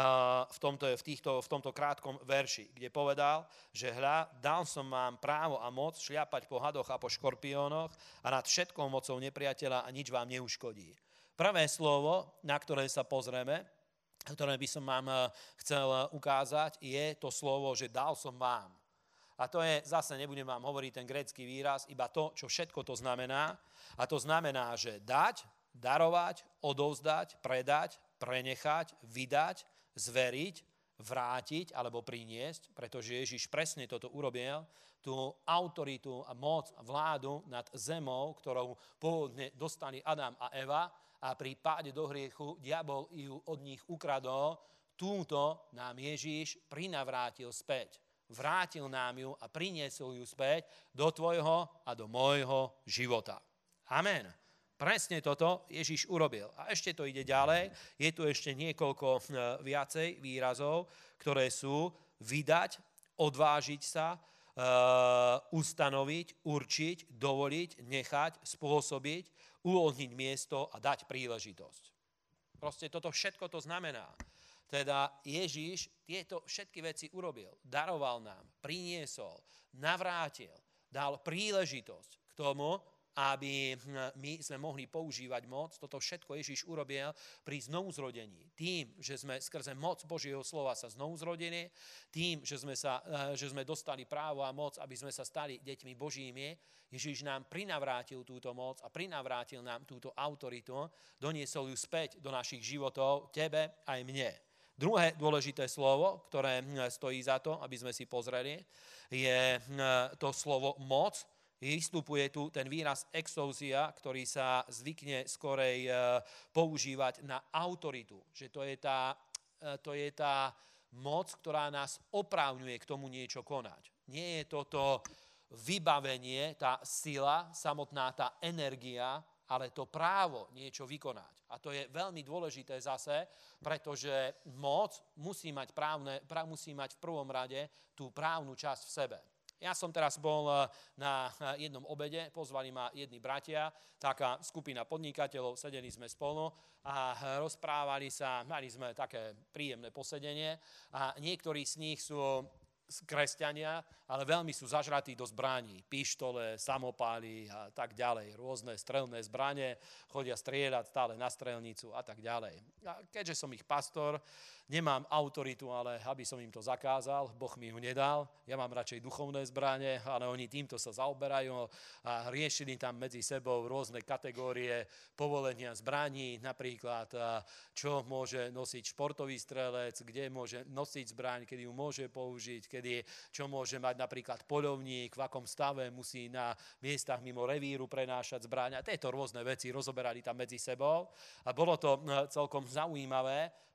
v tomto krátkom verši, kde povedal, že hľa, dal som vám právo a moc šliapať po hadoch a po škorpiónoch a nad všetkou mocou nepriateľa a nič vám neuškodí. Prvé slovo, na ktoré sa pozrieme, ktoré by som vám chcel ukázať, je to slovo, že dal som vám. A to je, zase nebudem vám hovoriť ten grécky výraz, iba to, čo všetko to znamená. A to znamená, že dať, darovať, odovzdať, predať, prenechať, vydať, zveriť, vrátiť alebo priniesť, pretože Ježiš presne toto urobil, tú autoritu a moc a vládu nad zemou, ktorou pôvodne dostali Adam a Eva a pri páde do hriechu diabol ju od nich ukradol, túto nám Ježiš prinavrátil späť. Vrátil nám ju a priniesol ju späť do tvojho a do môjho života. Amen. Presne toto Ježiš urobil. A ešte to ide ďalej. Je tu ešte niekoľko viacej výrazov, ktoré sú vydať, odvážiť sa, ustanoviť, určiť, dovoliť, nechať, spôsobiť, uvoľniť miesto a dať príležitosť. Proste toto všetko to znamená. Teda Ježiš tieto všetky veci urobil. Daroval nám, priniesol, navrátil, dal príležitosť k tomu, aby my sme mohli používať moc. Toto všetko Ježiš urobil pri znovuzrodení. Tým, že sme skrze moc Božieho slova sa znovuzrodili, tým, že sme dostali právo a moc, aby sme sa stali deťmi Božími, Ježiš nám prinavrátil túto moc a prinavrátil nám túto autoritu, doniesol ju späť do našich životov, tebe aj mne. Druhé dôležité slovo, ktoré stojí za to, aby sme si pozreli, je to slovo moc. Vystupuje tu ten výraz exousia, ktorý sa zvykne skorej používať na autoritu. Že to je tá moc, ktorá nás oprávňuje k tomu niečo konať. Nie je toto vybavenie, tá sila, samotná tá energia, ale to právo niečo vykonať. A to je veľmi dôležité zase, pretože moc musí mať v prvom rade tú právnu časť v sebe. Ja som teraz bol na jednom obede, pozvali ma jedni bratia, taká skupina podnikateľov, sedeli sme spolu a rozprávali sa, mali sme také príjemné posedenie a niektorí z nich sú kresťania, ale veľmi sú zažratí do zbraní. Pištole, samopály a tak ďalej. Rôzne strelné zbrane, chodia strieľať stále na strelnicu a tak ďalej. A keďže som ich pastor, nemám autoritu, ale aby som im to zakázal, Boh mi ju nedal. Ja mám radšej duchovné zbrane, ale oni týmto sa zaoberajú a riešili tam medzi sebou rôzne kategórie povolenia zbraní, napríklad čo môže nosiť športový strelec, kde môže nosiť zbraň, kedy ju môže použiť, čo môže mať napríklad poľovník, v akom stave musí na miestach mimo revíru prenášať zbraň. A tieto rôzne veci rozoberali tam medzi sebou. A bolo to celkom zaujímavé,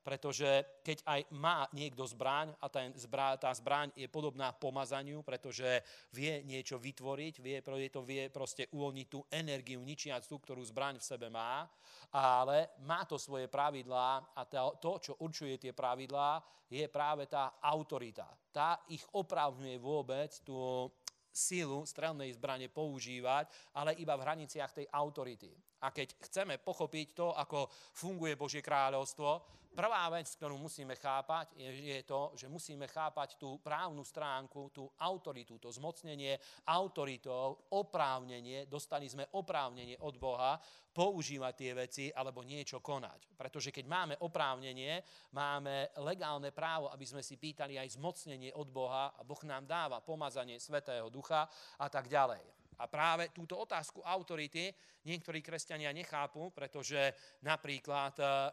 pretože keď aj má niekto zbraň a tá zbraň je podobná pomazaniu, pretože vie niečo vytvoriť, vie proste uvoľniť tú energiu ničiacu, ktorú zbraň v sebe má, ale má to svoje pravidlá a to, čo určuje tie pravidlá, je práve tá autorita. Tá ich oprávňuje vôbec tú silu strelnej zbrane používať, ale iba v hraniciach tej autority. A keď chceme pochopiť to, ako funguje Božie kráľovstvo, prvá vec, ktorú musíme chápať, je to, že musíme chápať tú právnu stránku, tú autoritu, to zmocnenie autoritou, oprávnenie, dostali sme oprávnenie od Boha používať tie veci alebo niečo konať. Pretože keď máme oprávnenie, máme legálne právo, aby sme si pýtali aj zmocnenie od Boha a Boh nám dáva pomazanie Svätého Ducha a tak ďalej. A práve túto otázku autority niektorí kresťania nechápu, pretože napríklad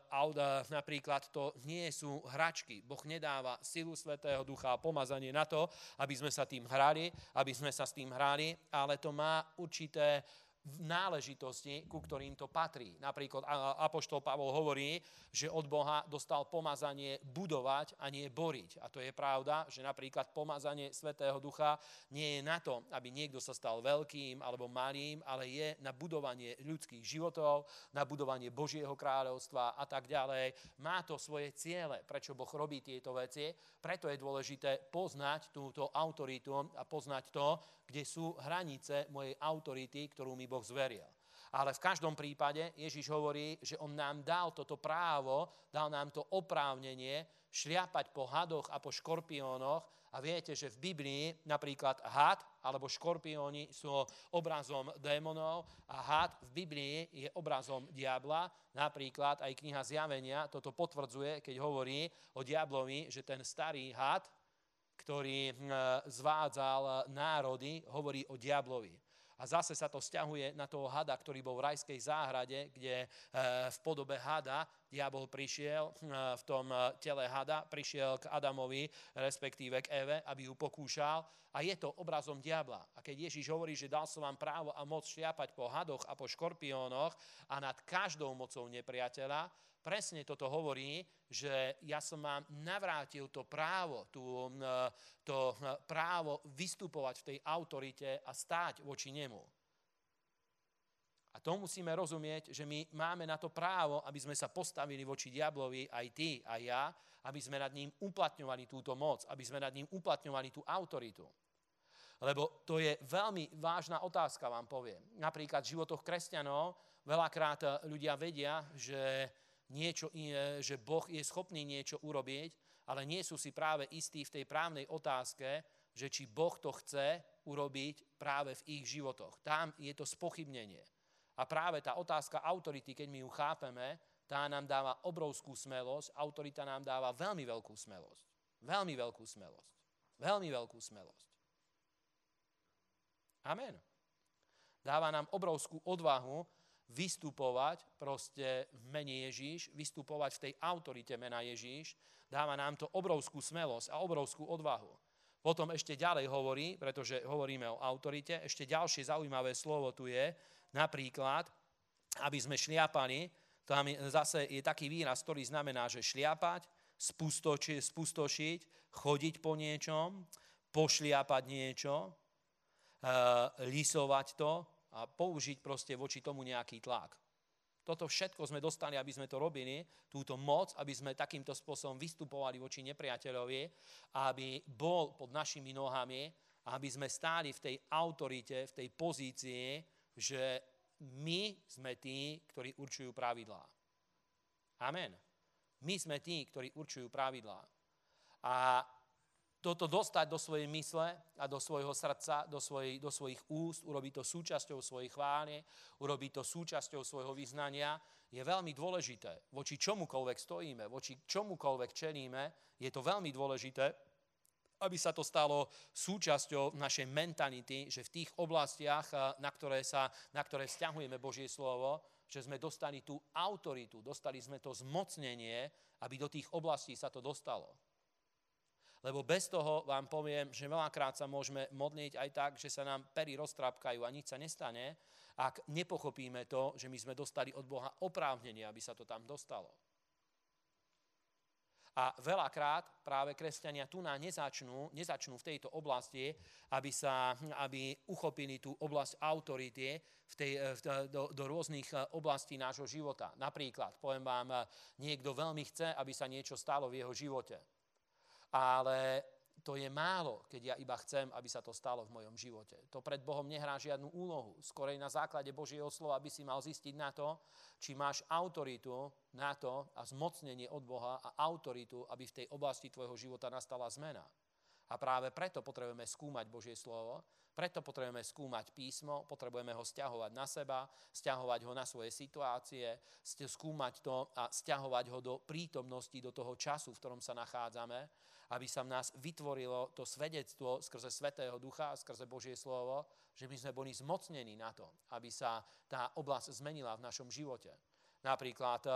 to nie sú hračky. Boh nedáva silu Svätého Ducha a pomazanie na to, aby sme sa s tým hrali, ale to má určité náležitosti, ku ktorým to patrí. Napríklad apoštol Pavol hovorí, že od Boha dostal pomazanie budovať a nie boriť. A to je pravda, že napríklad pomazanie Svätého Ducha nie je na to, aby niekto sa stal veľkým alebo malým, ale je na budovanie ľudských životov, na budovanie Božieho kráľovstva a tak ďalej. Má to svoje ciele, prečo Boh robí tieto veci, preto je dôležité poznať túto autoritu a poznať to, kde sú hranice mojej autority, ktorú mi Boh zveril. Ale v každom prípade Ježiš hovorí, že on nám dal toto právo, dal nám to oprávnenie šliapať po hadoch a po škorpiónoch. A viete, že v Biblii napríklad had alebo škorpióni sú obrazom démonov a had v Biblii je obrazom diabla. Napríklad aj kniha Zjavenia toto potvrdzuje, keď hovorí o diablovi, že ten starý had, ktorý zvádzal národy, hovorí o diablovi. A zase sa to vzťahuje na toho hada, ktorý bol v rajskej záhrade, kde v podobe hada diabol prišiel, v tom tele hada, prišiel k Adamovi, respektíve k Eve, aby ju pokúšal. A je to obrazom diabla. A keď Ježiš hovorí, že dal som vám právo a moc šliapať po hadoch a po škorpiónoch a nad každou mocou nepriateľa, presne toto hovorí, že ja som vám navrátil to právo, to právo vystupovať v tej autorite a stáť voči nemu. A to musíme rozumieť, že my máme na to právo, aby sme sa postavili voči diablovi, aj ty, aj ja, aby sme nad ním uplatňovali túto moc, aby sme nad ním uplatňovali tú autoritu. Lebo to je veľmi vážna otázka, vám poviem. Napríklad v životoch kresťanov veľakrát ľudia vedia, že Boh je schopný niečo urobiť, ale nie sú si práve istí v tej právnej otázke, že či Boh to chce urobiť práve v ich životoch. Tam je to spochybnenie. A práve tá otázka autority, keď my ju chápeme, tá nám dáva obrovskú smelosť, autorita nám dáva veľmi veľkú smelosť. Veľmi veľkú smelosť. Veľmi veľkú smelosť. Amen. Dáva nám obrovskú odvahu vystupovať proste v mene Ježíš, vystupovať v tej autorite mena Ježíš, dáva nám to obrovskú smelosť a obrovskú odvahu. Potom ešte ďalej hovorí, pretože hovoríme o autorite, ešte ďalšie zaujímavé slovo tu je, napríklad, aby sme šliapali, tam zase je taký výraz, ktorý znamená, že šliapať, spustošiť, chodiť po niečom, pošliapať niečo, lisovať to, a použiť proste voči tomu nejaký tlak. Toto všetko sme dostali, aby sme to robili, túto moc, aby sme takýmto spôsobom vystupovali voči nepriateľovi, aby bol pod našimi nohami, aby sme stáli v tej autorite, v tej pozícii, že my sme tí, ktorí určujú pravidlá. Amen. My sme tí, ktorí určujú pravidlá. A toto dostať do svojej mysle a do svojho srdca, do svojich úst, urobiť to súčasťou svojej chvály, urobiť to súčasťou svojho vyznania, je veľmi dôležité. Voči čomukoľvek stojíme, voči čomukoľvek čelíme, je to veľmi dôležité, aby sa to stalo súčasťou našej mentality, že v tých oblastiach, na ktoré vzťahujeme Božie slovo, že sme dostali tú autoritu, dostali sme to zmocnenie, aby do tých oblastí sa to dostalo. Lebo bez toho vám poviem, že veľakrát sa môžeme modliť aj tak, že sa nám pery roztrapkajú a nič sa nestane, ak nepochopíme to, že my sme dostali od Boha oprávnenie, aby sa to tam dostalo. A veľakrát práve kresťania tu nezačnú v tejto oblasti, aby uchopili tú oblasť autority do rôznych oblastí nášho života. Napríklad, poviem vám, niekto veľmi chce, aby sa niečo stalo v jeho živote. Ale to je málo, keď ja iba chcem, aby sa to stalo v mojom živote. To pred Bohom nehrá žiadnu úlohu. Skorej na základe Božieho slova by si mal zistiť na to, či máš autoritu na to a zmocnenie od Boha a autoritu, aby v tej oblasti tvojho života nastala zmena. A práve preto potrebujeme skúmať Božie slovo, preto potrebujeme skúmať písmo, potrebujeme ho sťahovať na seba, sťahovať ho na svoje situácie, skúmať to a sťahovať ho do prítomnosti, do toho času, v ktorom sa nachádzame, aby sa v nás vytvorilo to svedectvo skrze Svätého Ducha, skrze Božie slovo, že my sme boli zmocnení na to, aby sa tá oblasť zmenila v našom živote. Napríklad,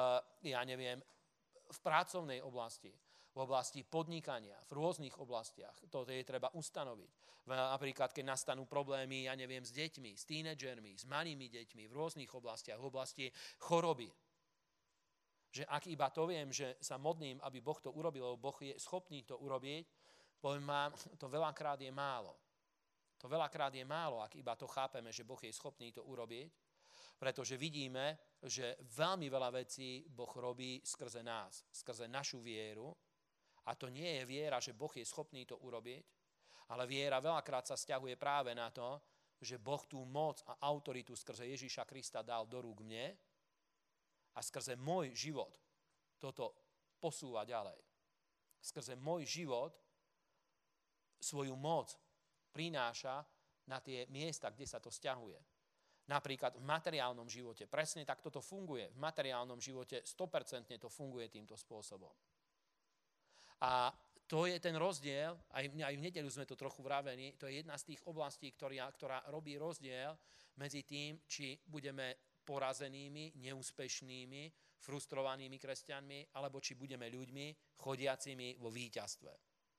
v pracovnej oblasti, v oblasti podnikania, v rôznych oblastiach. To je treba ustanoviť. Napríklad, keď nastanú problémy, s deťmi, s tínedžermi, s malými deťmi, v rôznych oblastiach, v oblasti choroby. Že ak iba to viem, že sa modlím, aby Boh to urobil, lebo Boh je schopný to urobiť, poviem vám, to veľakrát je málo. To veľakrát je málo, ak iba to chápeme, že Boh je schopný to urobiť, pretože vidíme, že veľmi veľa vecí Boh robí skrze nás, skrze našu vieru. A to nie je viera, že Boh je schopný to urobiť, ale viera veľakrát sa sťahuje práve na to, že Boh tú moc a autoritu skrze Ježíša Krista dal do rúk mne a skrze môj život toto posúva ďalej. Skrze môj život svoju moc prináša na tie miesta, kde sa to sťahuje. Napríklad v materiálnom živote. Presne tak toto funguje. V materiálnom živote 100% to funguje týmto spôsobom. A to je ten rozdiel, aj v nedeľu sme to trochu vraveli, to je jedna z tých oblastí, ktorá robí rozdiel medzi tým, či budeme porazenými, neúspešnými, frustrovanými kresťanmi, alebo či budeme ľuďmi chodiacimi vo víťazstve.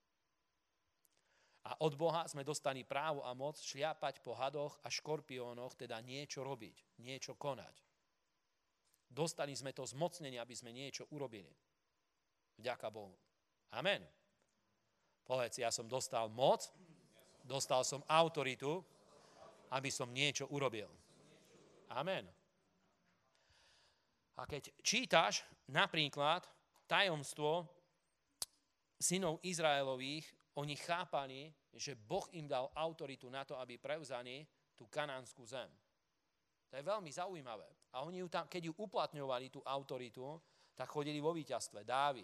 A od Boha sme dostali právo a moc šliapať po hadoch a škorpiónoch, teda niečo robiť, niečo konať. Dostali sme to zmocnenie, aby sme niečo urobili. Vďaka Bohu. Amen. Povedz, ja som dostal moc, dostal som autoritu, aby som niečo urobil. Amen. A keď čítaš napríklad tajomstvo synov Izraelových, oni chápali, že Boh im dal autoritu na to, aby prevzali tú kanánsku zem. To je veľmi zaujímavé. A oni keď ju uplatňovali, tú autoritu, tak chodili vo víťazstve. Dávid,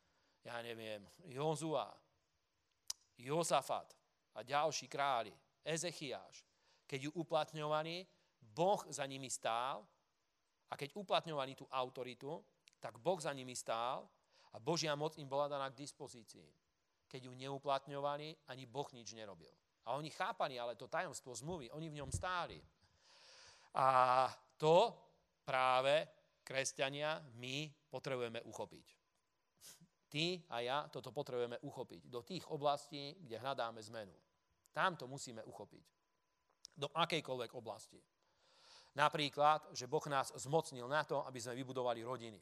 Jozua, Jozafat a ďalší králi, Ezechiáš. Keď ju uplatňovali, Boh za nimi stál a keď uplatňovali tú autoritu, tak Boh za nimi stál a Božia moc im bola daná k dispozícii. Keď ju neuplatňovali, ani Boh nič nerobil. A oni chápali ale to tajomstvo zmluvy, oni v ňom stáli. A to práve kresťania my potrebujeme uchopiť. Ty a ja toto potrebujeme uchopiť do tých oblastí, kde hľadáme zmenu. Tam to musíme uchopiť. Do akejkoľvek oblasti. Napríklad, že Boh nás zmocnil na to, aby sme vybudovali rodiny.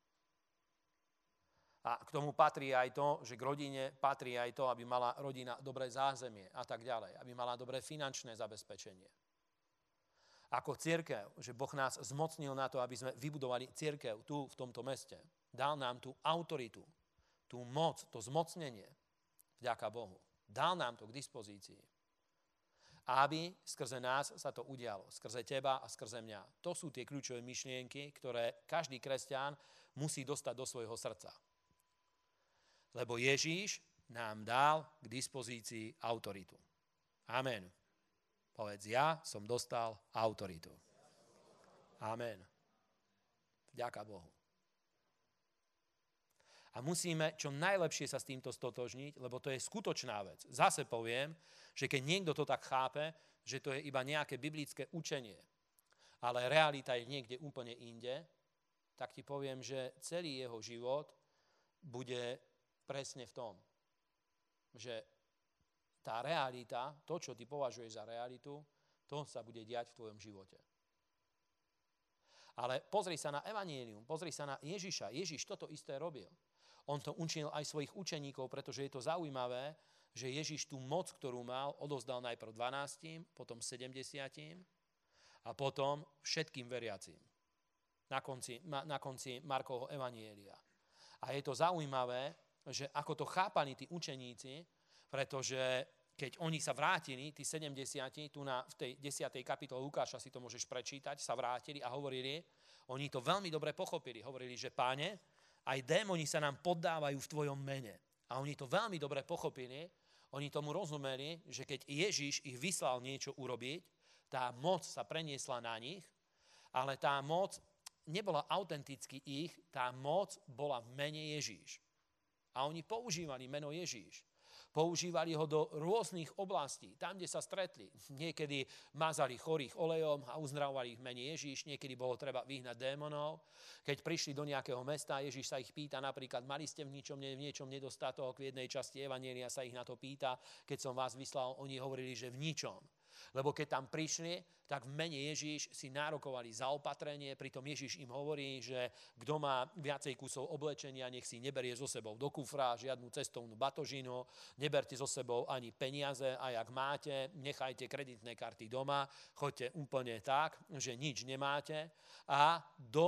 A k tomu patrí aj to, že k rodine patrí aj to, aby mala rodina dobré zázemie a tak ďalej. Aby mala dobré finančné zabezpečenie. Ako cirkev, že Boh nás zmocnil na to, aby sme vybudovali cirkev tu v tomto meste. Dal nám tú autoritu, tú moc, to zmocnenie. Vďaka Bohu. Dal nám to k dispozícii. Aby skrze nás sa to udialo. Skrze teba a skrze mňa. To sú tie kľúčové myšlienky, ktoré každý kresťan musí dostať do svojho srdca. Lebo Ježíš nám dal k dispozícii autoritu. Amen. Povedz, ja som dostal autoritu. Amen. Vďaka Bohu. A musíme čo najlepšie sa s týmto stotožniť, lebo to je skutočná vec. Zase poviem, že keď niekto to tak chápe, že to je iba nejaké biblické učenie, ale realita je niekde úplne inde, tak ti poviem, že celý jeho život bude presne v tom, že tá realita, to, čo ty považuješ za realitu, to sa bude diať v tvojom živote. Ale pozri sa na evanjelium, pozri sa na Ježiša. Ježiš toto isté robil. On to učinil aj svojich učeníkov, pretože je to zaujímavé, že Ježiš tú moc, ktorú mal, odozdal najprv 12, potom 70 a potom všetkým veriacím. Na konci Markovho evanjelia. A je to zaujímavé, že ako to chápali tí učeníci, pretože keď oni sa vrátili, tí 70, v tej 10. kapitole Lukáša si to môžeš prečítať, sa vrátili a hovorili, oni to veľmi dobre pochopili. Hovorili, že Páne, aj démoni sa nám poddávajú v tvojom mene. A oni to veľmi dobre pochopili, oni tomu rozumeli, že keď Ježiš ich vyslal niečo urobiť, tá moc sa preniesla na nich, ale tá moc nebola autenticky ich, tá moc bola v mene Ježíš. A oni používali meno Ježíš. Používali ho do rôznych oblastí, tam, kde sa stretli. Niekedy mazali chorých olejom a uzdravovali ich v mene Ježíš, niekedy bolo treba vyhnať démonov. Keď prišli do nejakého mesta, Ježíš sa ich pýta napríklad, mali ste v niečom nedostatok, v jednej časti evanjelia sa ich na to pýta, keď som vás vyslal, oni hovorili, že v ničom. Lebo keď tam prišli, tak v mene Ježíš si nárokovali zaopatrenie, pritom Ježíš im hovorí, že kto má viacej kusov oblečenia, nech si neberie so sebou do kufra, žiadnu cestovnú batožinu, neberte so sebou ani peniaze a jak máte, nechajte kreditné karty doma, choďte úplne tak, že nič nemáte a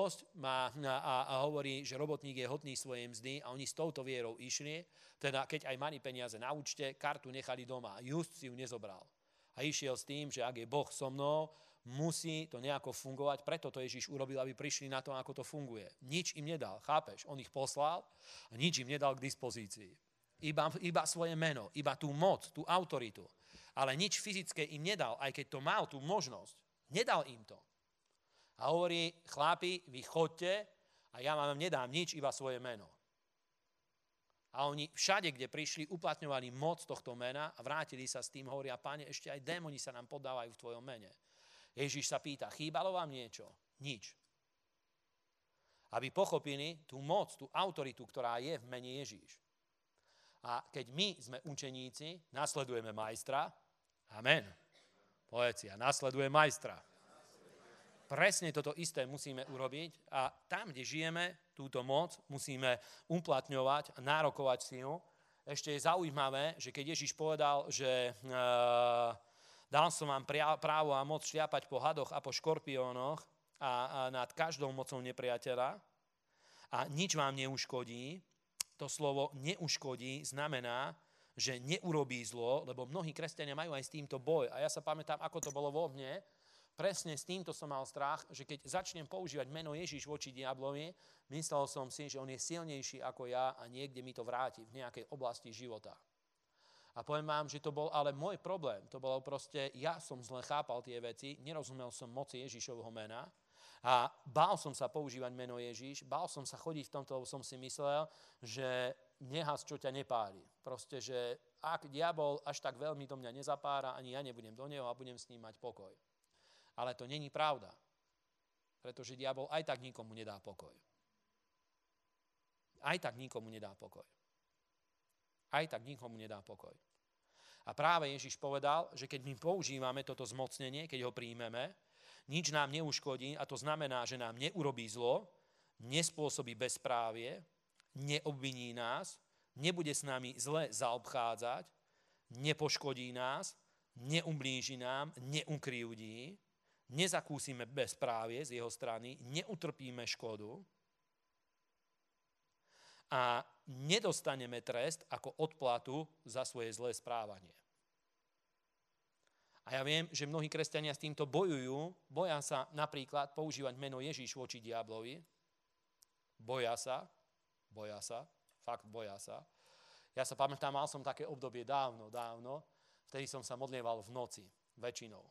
hovorí, že robotník je hodný svojej mzdy a oni s touto vierou išli, teda keď aj mali peniaze na účte, kartu nechali doma, just si ju nezobral. A išiel s tým, že ak je Boh so mnou, musí to nejako fungovať. Preto to Ježiš urobil, aby prišli na to, ako to funguje. Nič im nedal, chápeš? On ich poslal a nič im nedal k dispozícii. Iba svoje meno, iba tú moc, tú autoritu. Ale nič fyzické im nedal, aj keď to mal tú možnosť. Nedal im to. A hovorí, chlapi, vy chodte a ja vám nedám nič, iba svoje meno. A oni všade, kde prišli, uplatňovali moc tohto mena a vrátili sa s tým, hovoria, Páne, ešte aj démoni sa nám podávajú v tvojom mene. Ježiš sa pýta, chýbalo vám niečo? Nič. Aby pochopili tú moc, tú autoritu, ktorá je v mene Ježíš. A keď my sme učeníci, nasledujeme majstra, amen. Povedz, ja nasledujem majstra. Presne toto isté musíme urobiť a tam, kde žijeme, túto moc musíme uplatňovať a nárokovať si ju. Ešte je zaujímavé, že keď Ježiš povedal, že dal som vám právo a moc šliapať po hadoch a po škorpiónoch a nad každou mocou nepriateľa a nič vám neuškodí, to slovo neuškodí znamená, že neurobí zlo, lebo mnohí kresťania majú aj s týmto boj. A ja sa pamätám, ako to bolo vo mne. Presne s týmto som mal strach, že keď začnem používať meno Ježiš voči diablovi, myslel som si, že on je silnejší ako ja a niekde mi to vráti v nejakej oblasti života. A poviem vám, že to bol ale môj problém. To bolo proste, ja som zle chápal tie veci, nerozumel som moci Ježišovho mena a bál som sa používať meno Ježiš, bál som sa chodiť v tomto, lebo som si myslel, že nehas, čo ťa nepáli. Proste, že ak diabol až tak veľmi do mňa nezapára, ani ja nebudem do neho a budem s ním mať pokoj. Ale to není pravda, pretože diabol aj tak nikomu nedá pokoj. Aj tak nikomu nedá pokoj. Aj tak nikomu nedá pokoj. A práve Ježiš povedal, že keď my používame toto zmocnenie, keď ho príjmeme, nič nám neuškodí a to znamená, že nám neurobí zlo, nespôsobí bezprávie, neobviní nás, nebude s nami zle zaobchádzať, nepoškodí nás, neublíži nám, neukrivdí, nezakúsime bezprávie z jeho strany, neutrpíme škodu a nedostaneme trest ako odplatu za svoje zlé správanie. A ja viem, že mnohí kresťania s týmto bojujú, boja sa napríklad používať meno Ježíš voči diablovi, boja sa, fakt boja sa. Ja sa pamätám, mal som také obdobie dávno, vtedy som sa modlieval v noci, väčšinou.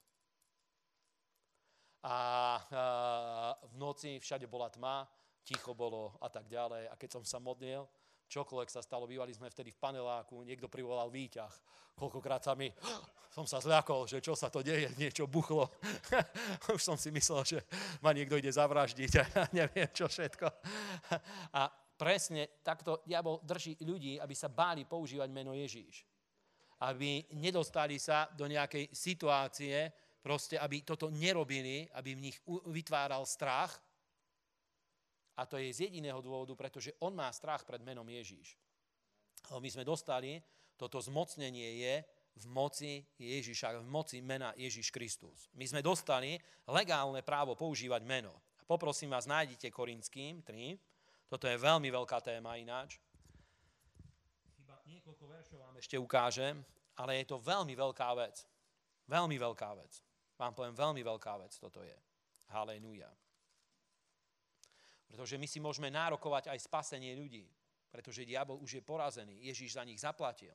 A v noci všade bola tma, ticho bolo a tak ďalej. A keď som sa modlil, čokoľvek sa stalo, bývali sme vtedy v paneláku, niekto privolal výťah. Koľkokrát som sa zľakol, že čo sa to deje, niečo buchlo. Už som si myslel, že ma niekto ide zavraždiť a neviem čo všetko. A presne takto diabol drží ľudí, aby sa báli používať meno Ježíš. Aby nedostali sa do nejakej situácie, proste, aby toto nerobili, aby v nich vytváral strach A to je z jediného dôvodu, pretože on má strach pred menom Ježíš. My sme dostali, toto zmocnenie je v moci Ježíša, v moci mena Ježíš Kristus. My sme dostali legálne právo používať meno. Poprosím vás, nájdite Korinským 3. Toto je veľmi veľká téma ináč. Iba niekoľko veršov vám ešte ukážem, ale je to veľmi veľká vec. Veľmi veľká vec. Vám poviem, veľmi veľká vec toto je. Halelúja. Pretože my si môžeme nárokovať aj spasenie ľudí, pretože diabol už je porazený. Ježíš za nich zaplatil.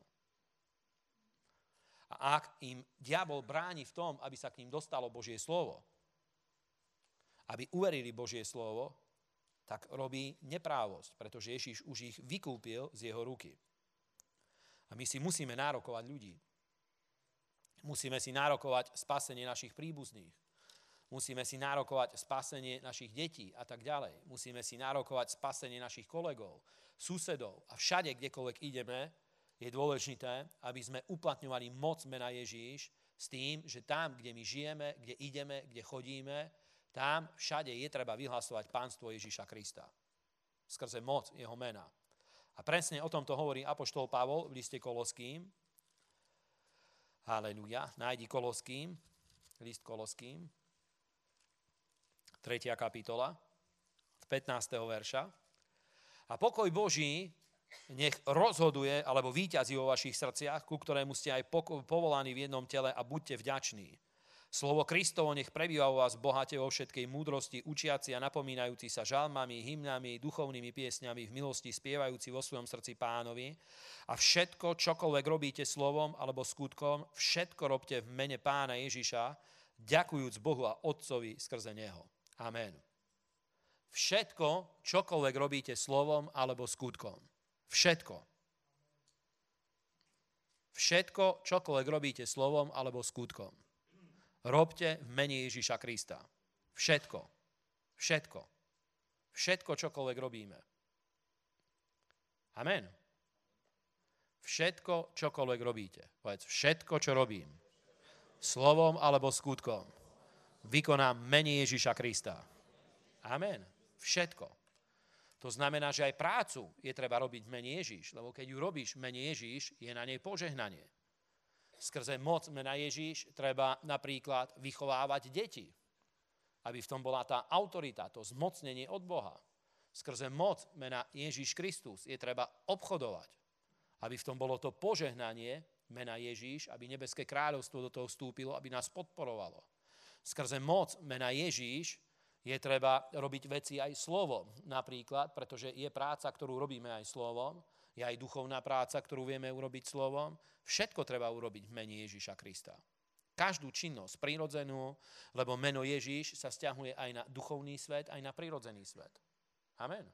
A ak im diabol bráni v tom, aby sa k ním dostalo Božie slovo, aby uverili Božie slovo, tak robí neprávosť, pretože Ježíš už ich vykúpil z jeho ruky. A my si musíme nárokovať ľudí. Musíme si nárokovať spasenie našich príbuzných. Musíme si nárokovať spasenie našich detí a tak ďalej. Musíme si nárokovať spasenie našich kolegov, susedov a všade, kdekoľvek ideme, je dôležité, aby sme uplatňovali moc mena Ježíš s tým, že tam, kde my žijeme, kde ideme, kde chodíme, tam všade je treba vyhlasovať pánstvo Ježíša Krista. Skrze moc jeho mena. A presne o tomto hovorí apoštol Pavol v liste Koloským. Halelúja. Nájdi Koloským, list Koloským. 3. kapitola, 15. verša. A pokoj Boží nech rozhoduje, alebo víťazí vo vašich srdciach, ku ktorému ste aj povolaní v jednom tele a buďte vďační. Slovo Kristovo nech prebýva u vás bohate vo všetkej múdrosti, učiaci a napomínajúci sa žalmami, hymnami, duchovnými piesňami, v milosti spievajúci vo svojom srdci Pánovi. A všetko, čokoľvek robíte slovom alebo skutkom, všetko robte v mene Pána Ježiša, ďakujúc Bohu a Otcovi skrze Neho. Amen. Všetko, čokoľvek robíte slovom alebo skutkom. Všetko. Všetko, čokoľvek robíte slovom alebo skutkom. Robte v mene Ježíša Krista. Všetko. Všetko. Všetko, čokoľvek robíme. Amen. Všetko, čokoľvek robíte. Povedz, všetko, čo robím. Slovom alebo skutkom. Vykonám mene Ježíša Krista. Amen. Všetko. To znamená, že aj prácu je treba robiť v mene Ježíš, lebo keď ju robíš v mene Ježíš, je na nej požehnanie. Skrze moc mena Ježíš treba napríklad vychovávať deti, aby v tom bola tá autorita, to zmocnenie od Boha. Skrze moc mena Ježíš Kristus je treba obchodovať, aby v tom bolo to požehnanie mena Ježíš, aby nebeské kráľovstvo do toho vstúpilo, aby nás podporovalo. Skrze moc mena Ježíš je treba robiť veci aj slovom, napríklad, pretože je práca, ktorú robíme aj slovom, je aj duchovná práca, ktorú vieme urobiť slovom. Všetko treba urobiť v mene Ježíša Krista. Každú činnosť prirodzenú, lebo meno Ježíš sa vzťahuje aj na duchovný svet, aj na prirodzený svet. Amen.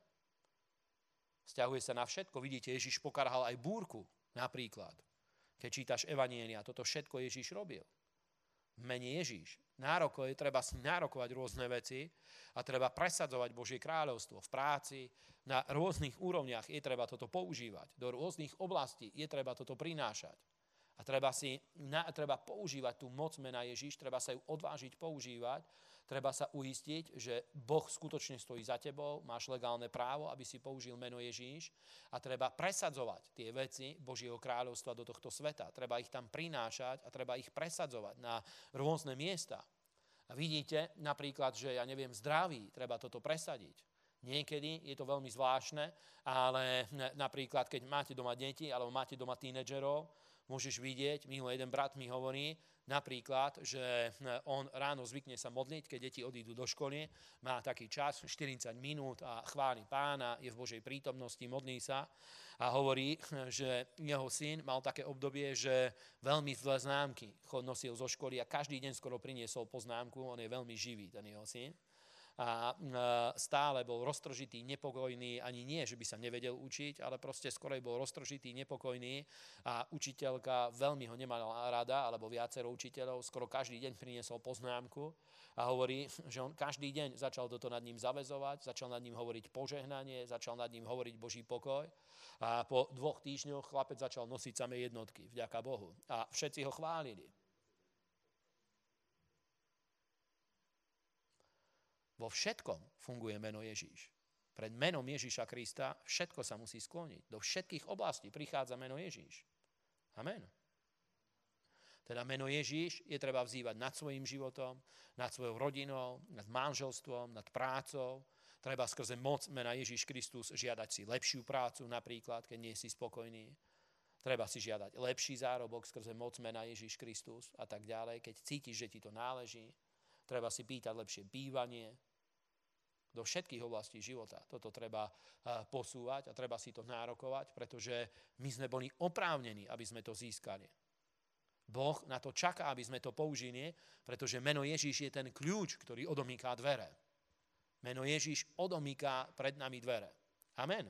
Vzťahuje sa na všetko. Vidíte, Ježíš pokarhal aj búrku, napríklad. Keď čítaš evanjelia, toto všetko Ježíš robil. V mene Ježíš. Treba si nárokovať rôzne veci a treba presadzovať Božie kráľovstvo v práci, na rôznych úrovniach je treba toto používať, do rôznych oblastí je treba toto prinášať. A treba používať tú moc mena Ježíš, treba sa ju odvážiť používať, treba sa uistiť, že Boh skutočne stojí za tebou, máš legálne právo, aby si použil meno Ježíš a treba presadzovať tie veci Božieho kráľovstva do tohto sveta. Treba ich tam prinášať a treba ich presadzovať na rôzne miesta. A vidíte napríklad, že zdraví, treba toto presadiť. Niekedy je to veľmi zvláštne, ale napríklad, keď máte doma deti alebo máte doma tínedžerov, môžeš vidieť, minulý jeden brat mi hovorí, napríklad, že on ráno zvykne sa modliť, keď deti odídu do školy, má taký čas, 40 minút a chváli Pána, je v Božej prítomnosti, modlí sa a hovorí, že jeho syn mal také obdobie, že veľmi zlé známky nosil zo školy a každý deň skoro priniesol poznámku, on je veľmi živý, ten jeho syn. A stále bol roztržitý, nepokojný, ani nie, že by sa nevedel učiť, ale proste skorej bol roztržitý, nepokojný a učiteľka veľmi ho nemala rada, alebo viacero učiteľov, skoro každý deň priniesol poznámku a hovorí, že on každý deň začal toto nad ním zaväzovať, začal nad ním hovoriť požehnanie, začal nad ním hovoriť Boží pokoj a po 2 týždňoch chlapec začal nosiť samé jednotky, vďaka Bohu. A všetci ho chválili. Vo všetkom funguje meno Ježíš. Pred menom Ježiša Krista všetko sa musí skloniť. Do všetkých oblastí prichádza meno Ježiš. Amen. Teda meno Ježiš je treba vzývať nad svojím životom, nad svojou rodinou, nad manželstvom, nad prácou. Treba skrze moc mena Ježiš Kristus žiadať si lepšiu prácu napríklad, keď nie si spokojný. Treba si žiadať lepší zárobok skrze moc mena Ježiš Kristus a tak ďalej. Keď cítiš, že ti to náleží, treba si pýtať lepšie bývanie do všetkých oblastí života. Toto treba posúvať a treba si to nárokovať, pretože my sme boli oprávnení, aby sme to získali. Boh na to čaká, aby sme to použili, pretože meno Ježiš je ten kľúč, ktorý odomýká dvere. Meno Ježiš odomýká pred nami dvere. Amen.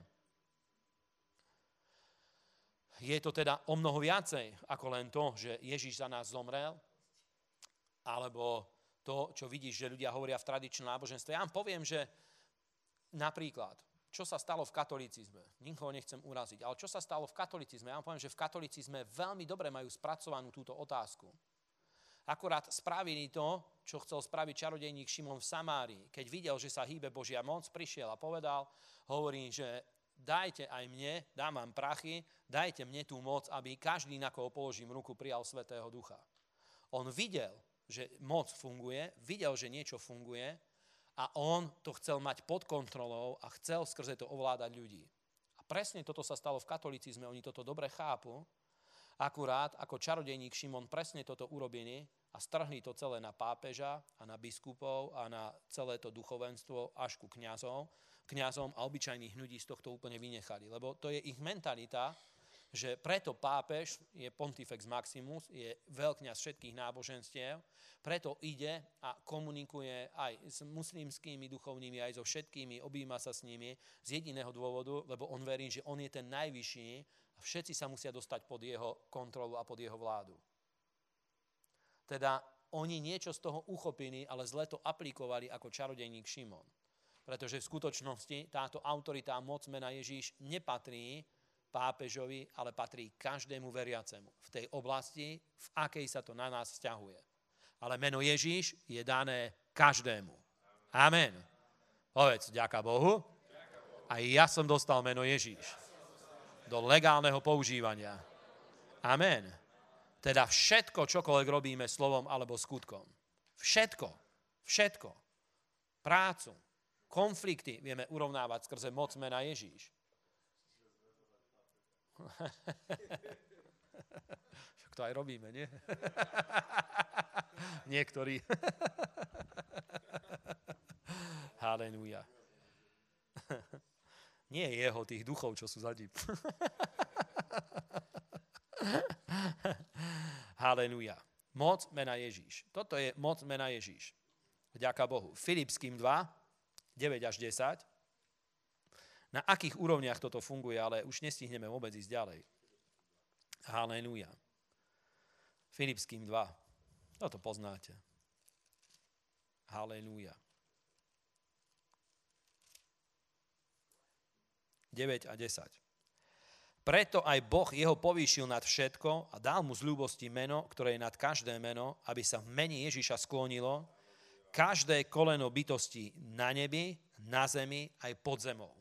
Je to teda o mnoho viacej ako len to, že Ježiš za nás zomrel, alebo to, čo vidíš, že ľudia hovoria v tradičnom náboženstve. Ja vám poviem, že napríklad, čo sa stalo v katolicizme, nikoho nechcem uraziť, ale čo sa stalo v katolicizme, ja vám poviem, že v katolicizme veľmi dobre majú spracovanú túto otázku. Akurát spravili to, čo chcel spraviť čarodejník Šimon v Samárii. Keď videl, že sa hýbe Božia moc, prišiel a povedal, hovorí, že dajte aj mne, dám vám prachy, dajte mne tú moc, aby každý, na koho položím ruku, prijal Svätého Ducha. On videl, že moc funguje, videl, že niečo funguje a on to chcel mať pod kontrolou a chcel skrze to ovládať ľudí. A presne toto sa stalo v katolicizme, oni toto dobre chápu, akurát ako čarodejník Šimon presne toto urobili a strhli to celé na pápeža a na biskupov a na celé to duchovenstvo až ku kňazom a obyčajných ľudí z tohto úplne vynechali. Lebo to je ich mentalita, že preto pápež je Pontifex Maximus, je veľkňaz všetkých náboženstiev, preto ide a komunikuje aj s muslimskými duchovnými, aj so všetkými, objíma sa s nimi z jediného dôvodu, lebo on verí, že on je ten najvyšší a všetci sa musia dostať pod jeho kontrolu a pod jeho vládu. Teda oni niečo z toho uchopili, ale zle to aplikovali ako čarodejník Šimon. Pretože v skutočnosti táto autorita a moc mena Ježíš nepatrí pápežovi, ale patrí každému veriacemu v tej oblasti, v akej sa to na nás vzťahuje. Ale meno Ježíš je dané každému. Amen. Povedz, ďaká Bohu. A ja som dostal meno Ježíš do legálneho používania. Amen. Teda všetko, čokoľvek robíme slovom alebo skutkom. Všetko. Prácu, konflikty vieme urovnávať skrze moc mena Ježíš. Však to aj robíme, nie? Niektorí. Halelúja. Nie jeho, tých duchov, čo sú za dip. Halelúja. Moc mena Ježíš. Toto je moc mena Ježíš. Vďaka Bohu. Filipským 2, 9 až 10. Na akých úrovniach toto funguje, ale už nestihneme vôbec ísť ďalej. Halelúja. Filipským 2. Toto poznáte. Halelúja. 9 a 10. Preto aj Boh jeho povýšil nad všetko a dal mu z ľúbosti meno, ktoré je nad každé meno, aby sa v mene Ježiša sklonilo každé koleno bytosti na nebi, na zemi aj pod zemou.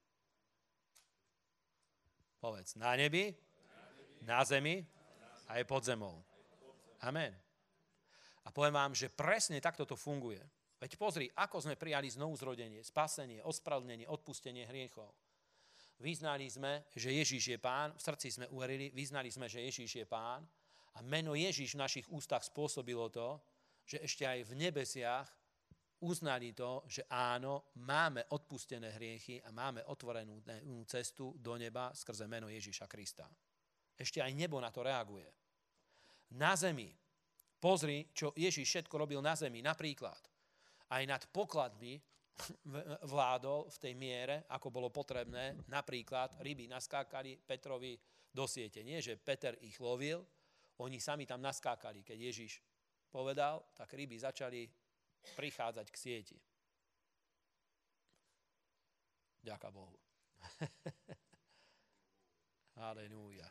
Povedz, na nebi, na zemi aj pod zemou. Amen. A poviem vám, že presne takto to funguje. Veď pozri, ako sme prijali znovuzrodenie, spasenie, ospravedlnenie, odpustenie hriechov. Vyznali sme, že Ježíš je Pán, v srdci sme uverili, vyznali sme, že Ježíš je Pán a meno Ježíš v našich ústach spôsobilo to, že ešte aj v nebesiach uznali to, že áno, máme odpustené hriechy a máme otvorenú cestu do neba skrze meno Ježíša Krista. Ešte aj nebo na to reaguje. Na zemi, pozri, čo Ježíš všetko robil na zemi, napríklad aj nad pokladmi vládol v tej miere, ako bolo potrebné. Napríklad ryby naskákali Petrovi do siete. Nie, že Peter ich lovil, oni sami tam naskákali. Keď Ježiš povedal, tak ryby začali prichádzať k sieti. Ďaká Bohu. Halelúja.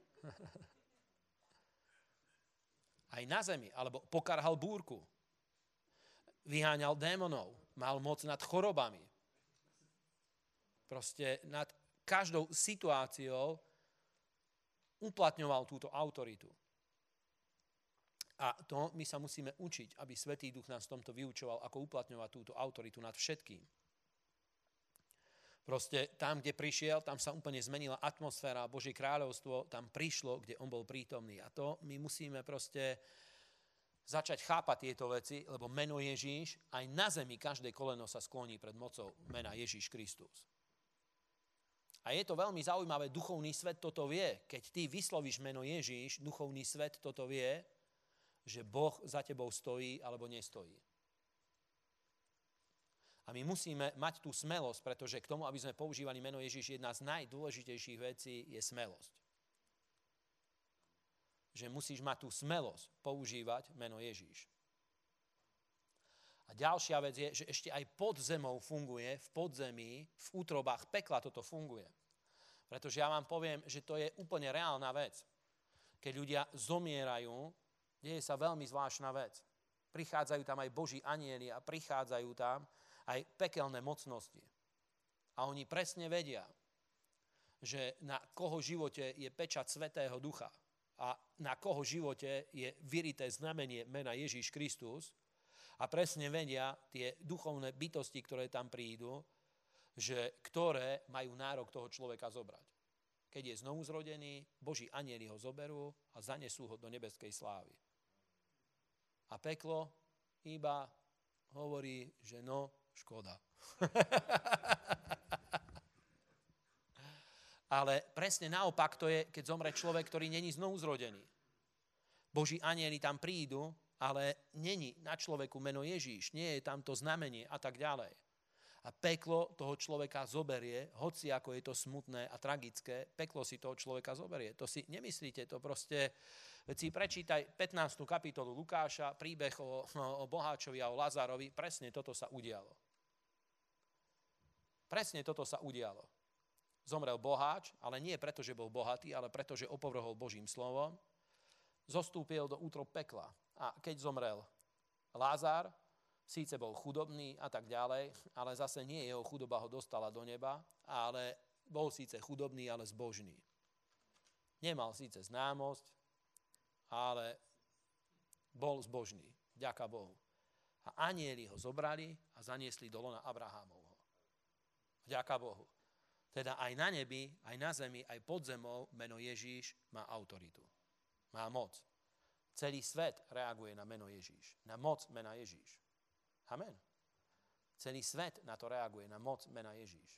Aj na zemi, alebo pokarhal búrku. Vyháňal démonov. Mal moc nad chorobami. proste nad každou situáciou uplatňoval túto autoritu. A to my sa musíme učiť, aby Svätý Duch nás v tomto vyučoval, ako uplatňovať túto autoritu nad všetkým. Proste tam, kde prišiel, tam sa úplne zmenila atmosféra, Božie kráľovstvo tam prišlo, kde on bol prítomný. A to my musíme proste začať chápať tieto veci, lebo meno Ježíš, aj na zemi každé koleno sa skloní pred mocou mena Ježíš Kristus. A je to veľmi zaujímavé, duchovný svet toto vie. Keď ty vyslovíš meno Ježíš, duchovný svet toto vie, že Boh za tebou stojí alebo nestojí. A my musíme mať tú smelosť, pretože k tomu, aby sme používali meno Ježíš, jedna z najdôležitejších vecí je smelosť. Že musíš mať tú smelosť používať meno Ježíš. A ďalšia vec je, že ešte aj pod zemou funguje, v podzemí, v útrobách pekla toto funguje. Pretože ja vám poviem, že to je úplne reálna vec. Keď ľudia zomierajú, deje sa veľmi zvláštna vec. Prichádzajú tam aj Boží anjeli a prichádzajú tam aj pekelné mocnosti. A oni presne vedia, že na koho živote je pečať Svätého Ducha a na koho živote je vyrité znamenie mena Ježíš Kristus a presne vedia tie duchovné bytosti, ktoré tam prídu, že ktoré majú nárok toho človeka zobrať. Keď je znovu zrodený, Boží anjeli ho zoberú a zanesú ho do nebeskej slávy. A peklo iba hovorí, že no, škoda. Ale presne naopak to je, keď zomre človek, ktorý není znovu zrodený. Boží anjeli tam prídu, ale není na človeku meno Ježíš, nie je tam to znamenie a tak ďalej. A peklo toho človeka zoberie, hoci ako je to smutné a tragické, peklo si toho človeka zoberie. To si nemyslíte, to proste... Veď si prečítaj 15. kapitolu Lukáša, príbeh o boháčovi a o Lazárovi, presne toto sa udialo. Presne toto sa udialo. Zomrel boháč, ale nie preto, že bol bohatý, ale preto, že opovrhol Božím slovom. Zostúpil do útrob pekla. A keď zomrel Lázár, síce bol chudobný a tak ďalej, ale zase nie jeho chudoba ho dostala do neba, ale bol síce chudobný, ale zbožný. Nemal síce známosť, ale bol zbožný, vďaka Bohu. A anjeli ho zobrali a zaniesli do lona Abrahámovho. Vďaka Bohu. Teda aj na nebi, aj na zemi, aj pod zemou meno Ježíš má autoritu. Má moc. Celý svet reaguje na meno Ježíš. Na moc mena Ježíš. Amen. Celý svet na to reaguje, na moc mena Ježíš.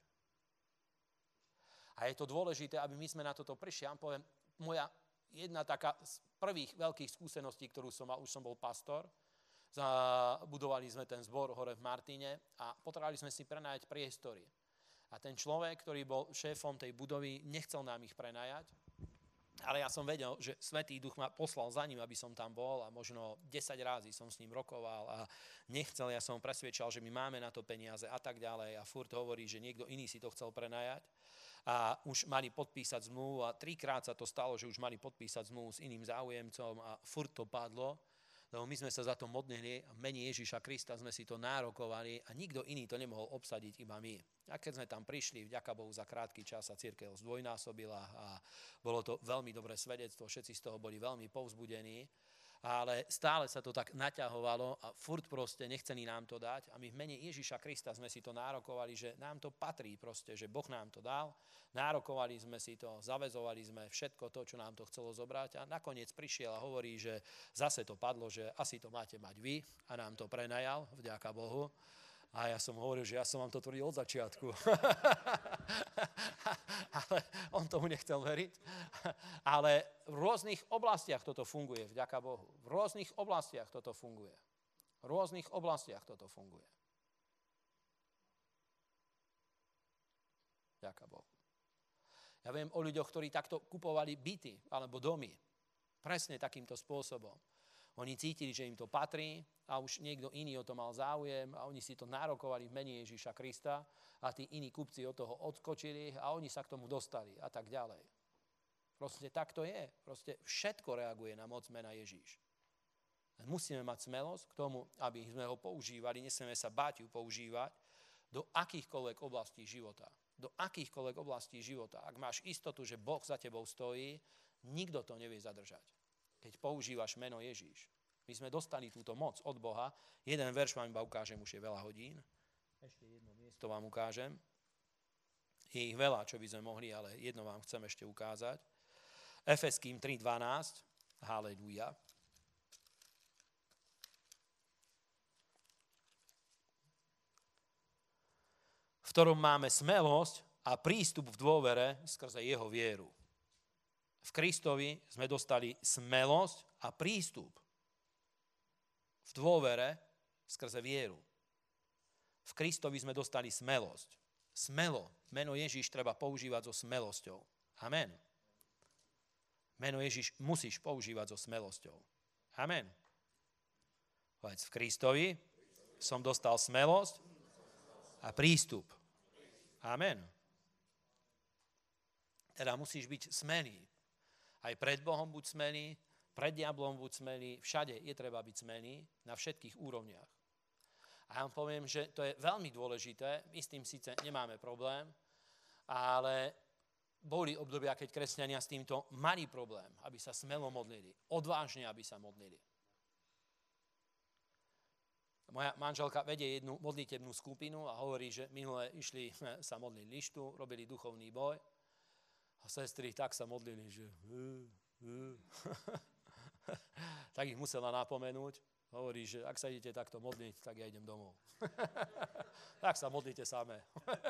A je to dôležité, aby my sme na toto prišli. Ja vám poviem, moja jedna taká z prvých veľkých skúseností, ktorú som mal, už som bol pastor, budovali sme ten zbor hore v Martine a potrebovali sme si prenajať priestory. A ten človek, ktorý bol šéfom tej budovy, nechcel nám ich prenajať, ale ja som vedel, že Svätý Duch ma poslal za ním, aby som tam bol a možno 10 razy som s ním rokoval a nechcel, ja som presvedčal, že my máme na to peniaze a tak ďalej a furt hovorí, že niekto iný si to chcel prenajať a už mali podpísať zmluvu a 3-krát sa to stalo, že už mali podpísať zmluvu s iným záujemcom a furt to padlo, lebo my sme sa za to modlili a v mene Ježiša Krista sme si to nárokovali a nikto iný to nemohol obsadiť, iba my. A keď sme tam prišli, vďaka Bohu za krátky čas sa cirkev zdvojnásobila a bolo to veľmi dobré svedectvo, všetci z toho boli veľmi povzbudení, ale stále sa to tak naťahovalo a furt proste nechceli nám to dať a my v mene Ježiša Krista sme si to nárokovali, že nám to patrí proste, že Boh nám to dal, nárokovali sme si to, zaväzovali sme všetko to, čo nám to chcelo zobrať a nakoniec prišiel a hovorí, že zase to padlo, že asi to máte mať vy a nám to prenajal, vďaka Bohu. A ja som hovoril, že ja som vám to tvrdil od začiatku. Ale on tomu nechcel veriť. Ale v rôznych oblastiach toto funguje, vďaka Bohu. V rôznych oblastiach toto funguje. V rôznych oblastiach toto funguje. Vďaka Bohu. Ja viem o ľuďoch, ktorí takto kupovali byty alebo domy. Presne takýmto spôsobom. Oni cítili, že im to patrí a už niekto iný o to mal záujem a oni si to nárokovali v mene Ježiša Krista a tí iní kupci od toho odskočili a oni sa k tomu dostali a tak ďalej. Proste tak to je. Proste všetko reaguje na moc mena Ježíš. Musíme mať smelosť k tomu, aby sme ho používali, nesmieme sa báť ju používať do akýchkoľvek oblastí života. do akýchkoľvek oblastí života, ak máš istotu, že Boh za tebou stojí, nikto to nevie zadržať. Keď používaš meno Ježíš. My sme dostali túto moc od Boha. Jeden verš vám iba ukážem, už je veľa hodín. Ešte jedno miesto vám ukážem. Je ich veľa, čo by sme mohli, ale jedno vám chcem ešte ukázať. Efeským 3:12. Halelúja. V ktorom máme smelosť a prístup v dôvere skrze jeho vieru. V Kristovi sme dostali smelosť a prístup v dôvere skrze vieru. V Kristovi sme dostali smelosť. Meno Ježíš treba používať so smelosťou. Amen. Meno Ježíš musíš používať so smelosťou. Amen. Povedz, v Kristovi som dostal smelosť a prístup. Amen. Teda musíš byť smelý. Aj pred Bohom buď smelý, pred diablom buď smelý, všade je treba byť smelý, na všetkých úrovniach. A ja vám poviem, že to je veľmi dôležité, my s tým síce nemáme problém, ale boli obdobia, keď kresťania s týmto mali problém, aby sa smelo modlili, odvážne, aby sa modlili. Moja manželka vedie jednu modlitebnú skupinu a hovorí, že minule išli sa modliť lištu, robili duchovný boj a sestry tak sa modlili, že tak ich musela napomenúť. Hovorí, že ak sa idete takto modliť, tak ja idem domov. Tak sa modlite samé.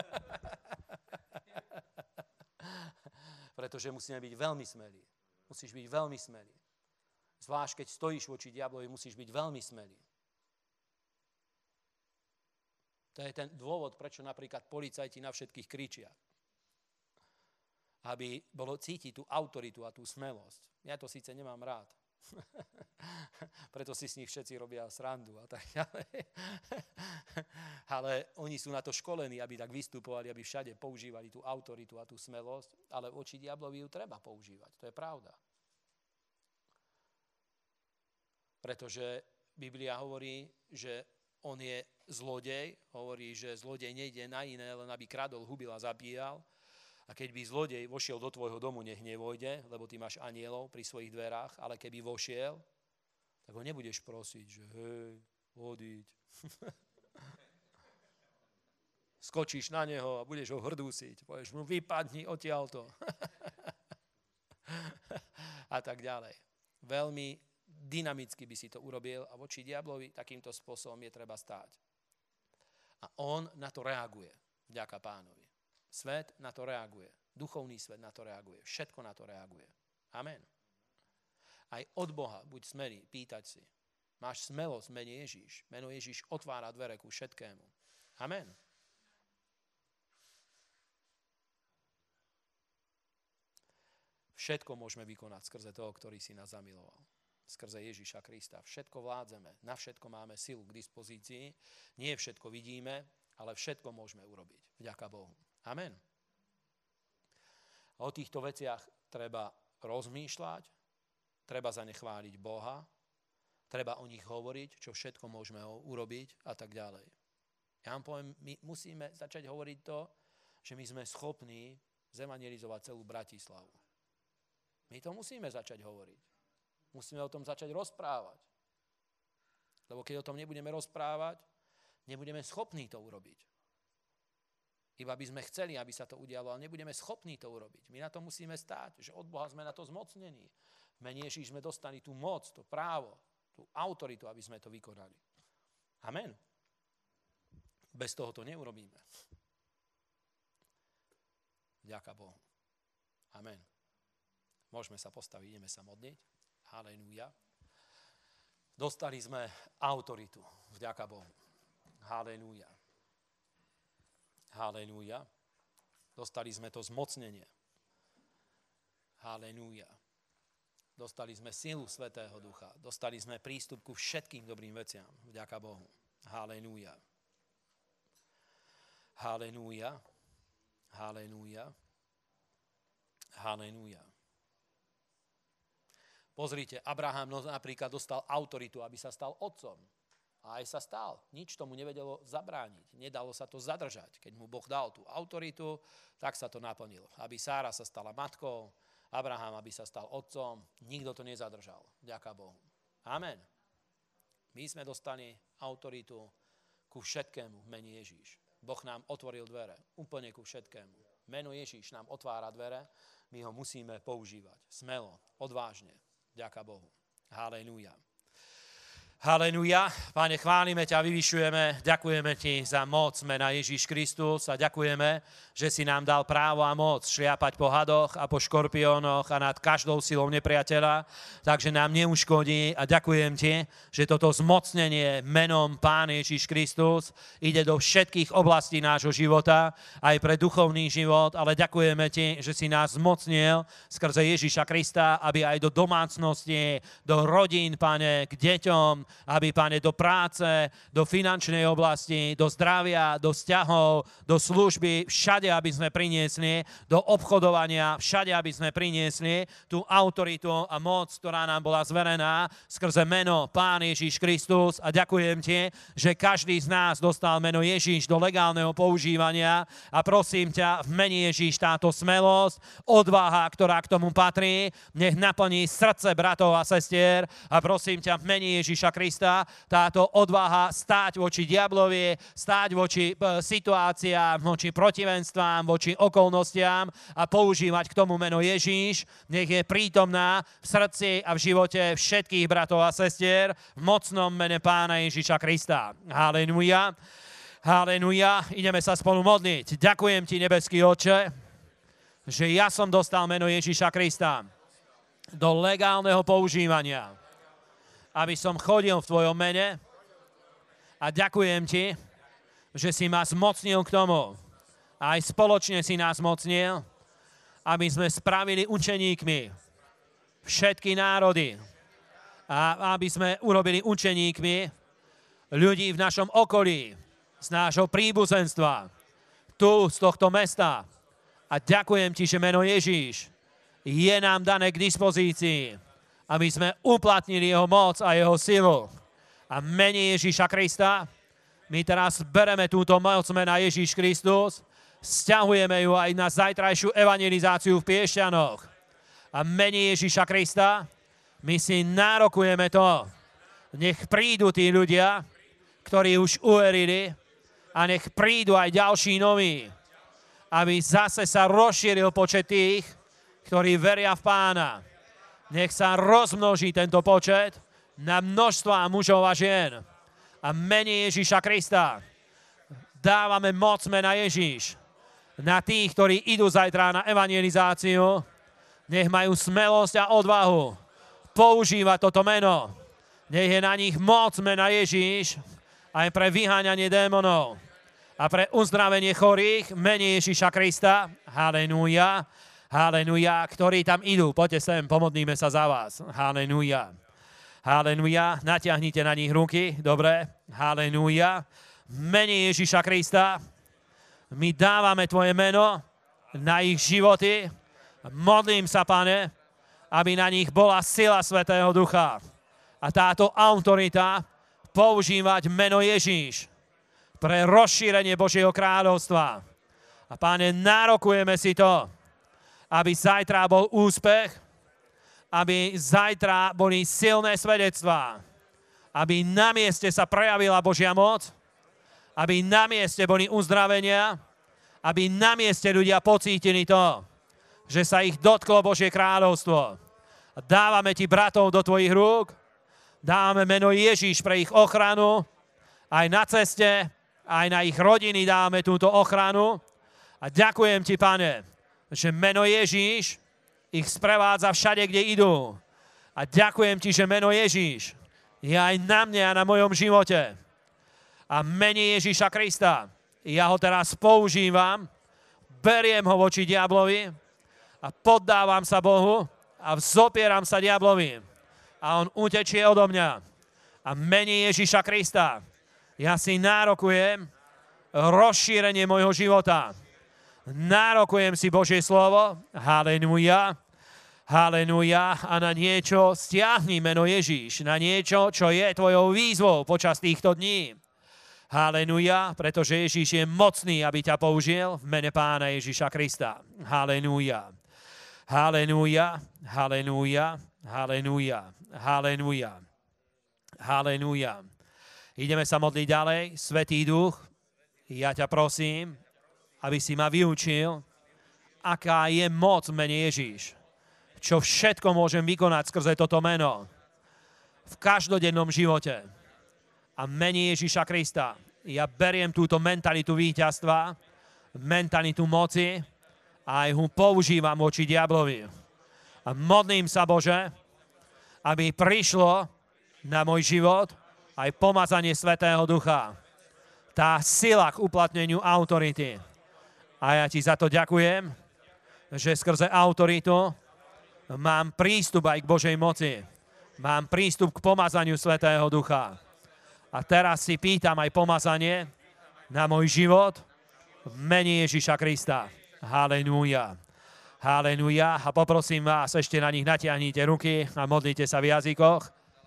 Pretože musíme byť veľmi smelí. Musíš byť veľmi smelý. Zvlášť, keď stojíš voči diablovi, musíš byť veľmi smelý. To je ten dôvod, prečo napríklad policajti na všetkých kričia. Aby bolo cítiť tú autoritu a tú smelosť. Ja to síce nemám rád. Preto si s nich všetci robia srandu a tak ďalej. Ale oni sú na to školení, aby tak vystupovali, aby všade používali tú autoritu a tú smelosť, ale voči diablovi ju treba používať. To je pravda. Pretože Biblia hovorí, že on je zlodej, hovorí, že zlodej nejde na iné, len aby kradol, hubil a zabíjal. A keď by zlodej vošiel do tvojho domu, nech nevojde, lebo ty máš anielov pri svojich dverách, ale keby vošiel, tak ho nebudeš prosiť, že hej, vodiť. Skočíš na neho a budeš ho hrdúsiť. Povieš mu, vypadni odtiaľto. A tak ďalej. Veľmi dynamicky by si to urobil a voči diablovi takýmto spôsobom je treba stáť. A on na to reaguje, vďaka Pánovi. Svet na to reaguje. Duchovný svet na to reaguje. Všetko na to reaguje. Amen. Aj od Boha buď smelý, pýtať si. Máš smelosť v mene Ježíš. Meno Ježíš otvára dvere ku všetkému. Amen. Všetko môžeme vykonať skrze toho, ktorý si nás zamiloval. Skrze Ježíša Krista. Všetko vládzeme. Na všetko máme silu k dispozícii. Nie všetko vidíme, ale všetko môžeme urobiť. Vďaka Bohu. Amen. A o týchto veciach treba rozmýšľať, treba za ne chváliť Boha, treba o nich hovoriť, čo všetko môžeme urobiť a tak ďalej. Ja vám poviem, my musíme začať hovoriť to, že my sme schopní zevangelizovať celú Bratislavu. My to musíme začať hovoriť. Musíme o tom začať rozprávať. Lebo keď o tom nebudeme rozprávať, nebudeme schopní to urobiť. Iba by sme chceli, aby sa to udialo, ale nebudeme schopní to urobiť. My na to musíme stáť, že od Boha sme na to zmocnení. V mene Ježíš sme dostali tú moc, to právo, tú autoritu, aby sme to vykonali. Amen. Bez toho to neurobíme. Vďaka Bohu. Amen. Môžeme sa postaviť, ideme sa modliť. Halelúja. Dostali sme autoritu. Vďaka Bohu. Halelúja. Halelúja. Dostali sme to zmocnenie. Halelúja. Dostali sme silu Svätého Ducha. Dostali sme prístup ku všetkým dobrým veciam. Vďaka Bohu. Halelúja. Halelúja. Halelúja. Halelúja. Pozrite, Abraham napríklad dostal autoritu, aby sa stal otcom. A aj sa stal. Nič tomu nevedelo zabrániť. Nedalo sa to zadržať. Keď mu Boh dal tú autoritu, tak sa to naplnilo. Aby Sára sa stala matkou, Abraham, aby sa stal otcom. Nikto to nezadržal. Ďaká Bohu. Amen. My sme dostali autoritu ku všetkému v mene Ježíš. Boh nám otvoril dvere. Úplne ku všetkému. Meno Ježíš nám otvára dvere. My ho musíme používať. Smelo, odvážne. Ďaká Bohu. Halelúja. Halelúja. Pane, chválime ťa, vyvyšujeme, ďakujeme ti za moc mena Ježíš Kristus a ďakujeme, že si nám dal právo a moc šliapať po hadoch a po škorpiónoch a nad každou silou nepriateľa, takže nám neuškodí a ďakujem ti, že toto zmocnenie menom Pán Ježíš Kristus ide do všetkých oblastí nášho života, aj pre duchovný život, ale ďakujeme ti, že si nás zmocnil skrze Ježíša Krista, aby aj do domácnosti, do rodín, Pane, k deťom, aby, Pane, do práce, do finančnej oblasti, do zdravia, do vzťahov, do služby, všade, aby sme priniesli, do obchodovania, všade, aby sme priniesli tú autoritu a moc, ktorá nám bola zverená skrze meno Pán Ježíš Kristus. A ďakujem ti, že každý z nás dostal meno Ježíš do legálneho používania a prosím ťa, v mene Ježíš táto smelosť, odvaha, ktorá k tomu patrí, nech naplní srdce bratov a sestier a prosím ťa, v mene Ježíša Krista, táto odvaha stáť voči diablovi, stáť voči situáciám, voči protivenstvám, voči okolnostiam a používať k tomu meno Ježíš, nech je prítomná v srdci a v živote všetkých bratov a sestier v mocnom mene Pána Ježíša Krista. Halelúja. Halelúja. Ideme sa spolu modliť. Ďakujem ti, nebeský Otče, že ja som dostal meno Ježíša Krista do legálneho používania, aby som chodil v tvojom mene a ďakujem ti, že si ma zmocnil k tomu. Aj spoločne si nás zmocnil, aby sme spravili učeníkmi všetky národy a aby sme urobili učeníkmi ľudí v našom okolí, z nášho príbuzenstva, tu, z tohto mesta. A ďakujem ti, že meno Ježíš je nám dané k dispozícii, aby sme uplatnili jeho moc a jeho silu. A mene Ježíša Krista, my teraz bereme túto moc mena Ježíš Kristus, sťahujeme ju aj na zajtrajšiu evangelizáciu v Piešťanoch. A mene Ježíša Krista, my si nárokujeme to. Nech prídu tí ľudia, ktorí už uverili, a nech prídu aj ďalší noví, aby zase sa rozšíril počet tých, ktorí veria v Pána. Nech sa rozmnoží tento počet na množstva mužov a žien. A mene Ježíša Krista dávame moc mena Ježíš na tých, ktorí idú zajtra na evangelizáciu. Nech majú smelosť a odvahu používať toto meno. Nech je na nich moc mena Ježíš aj pre vyháňanie démonov a pre uzdravenie chorých mene Ježíša Krista. Halelúja. Halelúja, ktorí tam idú. Poďte sem, pomodlíme sa za vás. Halelúja. Halelúja. Natiahnite na nich ruky. Dobre. Halelúja. V mene Ježíša Krista my dávame tvoje meno na ich životy. Modlím sa, Pane, aby na nich bola sila Svätého Ducha. A táto autorita používať meno Ježíš pre rozšírenie Božieho kráľovstva. A Pane, nárokujeme si to, aby zajtra bol úspech, aby zajtra boli silné svedectvá, aby na mieste sa prejavila Božia moc, aby na mieste boli uzdravenia, aby na mieste ľudia pocítili to, že sa ich dotklo Božie kráľovstvo. Dávame ti bratov do tvojich rúk, dávame meno Ježíš pre ich ochranu, aj na ceste, aj na ich rodiny dávame túto ochranu. A ďakujem ti, Pane, že meno Ježíš ich sprevádza všade, kde idú. A ďakujem ti, že meno Ježíš je aj na mne a na mojom živote. A mene Ježíša Krista, ja ho teraz používam, beriem ho voči diablovi a poddávam sa Bohu a vzopieram sa diablovi. A on utečie odo mňa. A mene Ježíša Krista, ja si nárokujem rozšírenie môjho života. Nárokujem si Božie slovo. Halelúja. Halelúja. A na niečo stiahni meno Ježíš. Na niečo, čo je tvojou výzvou počas týchto dní. Halelúja, pretože Ježíš je mocný, aby ťa použil v mene Pána Ježíša Krista. Halelúja. Halelúja. Halelúja. Halelúja. Halelúja. Halelúja. Ideme sa modliť ďalej. Svätý Duch, ja ťa prosím, aby si ma vyučil, aká je moc v mene Ježíš. Čo všetko môžem vykonať skrze toto meno v každodennom živote. A v mene Ježíša Krista ja beriem túto mentalitu víťazstva, mentalitu moci a aj ho používam voči diablovi. A modlím sa, Bože, aby prišlo na môj život aj pomazanie Svätého Ducha. Tá sila k uplatneniu autority. A ja ti za to ďakujem, že skrze autoritu mám prístup aj k Božej moci. Mám prístup k pomazaniu Svätého Ducha. A teraz si pýtam aj pomazanie na môj život v mene Ježíša Krista. Halelúja. Halelúja. A poprosím vás, ešte na nich natiahnite ruky a modlite sa v jazykoch.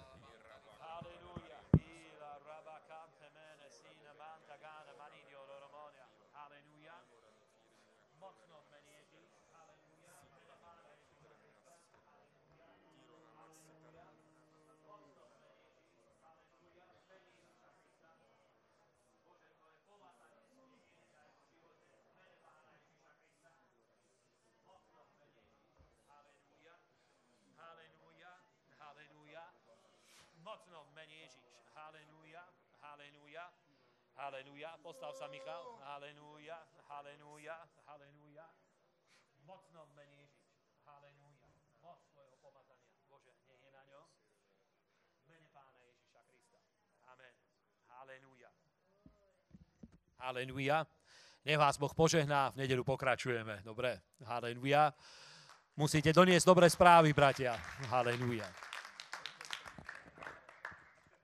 Mocno v mene Ježíš. Halelúja, halelúja, halelúja. Postav sa, Michal. Halelúja, halelúja, halelúja. Mocno v mene Ježíš. Halelúja. Moc svojho pomazania. Bože, nech je na ňom. V mene Pána Ježíša Krista. Amen. Halelúja. Halelúja. Nech vás Boh požehná. V nedeľu pokračujeme. Dobre. Halelúja. Musíte doniesť dobré správy, bratia. Halelúja.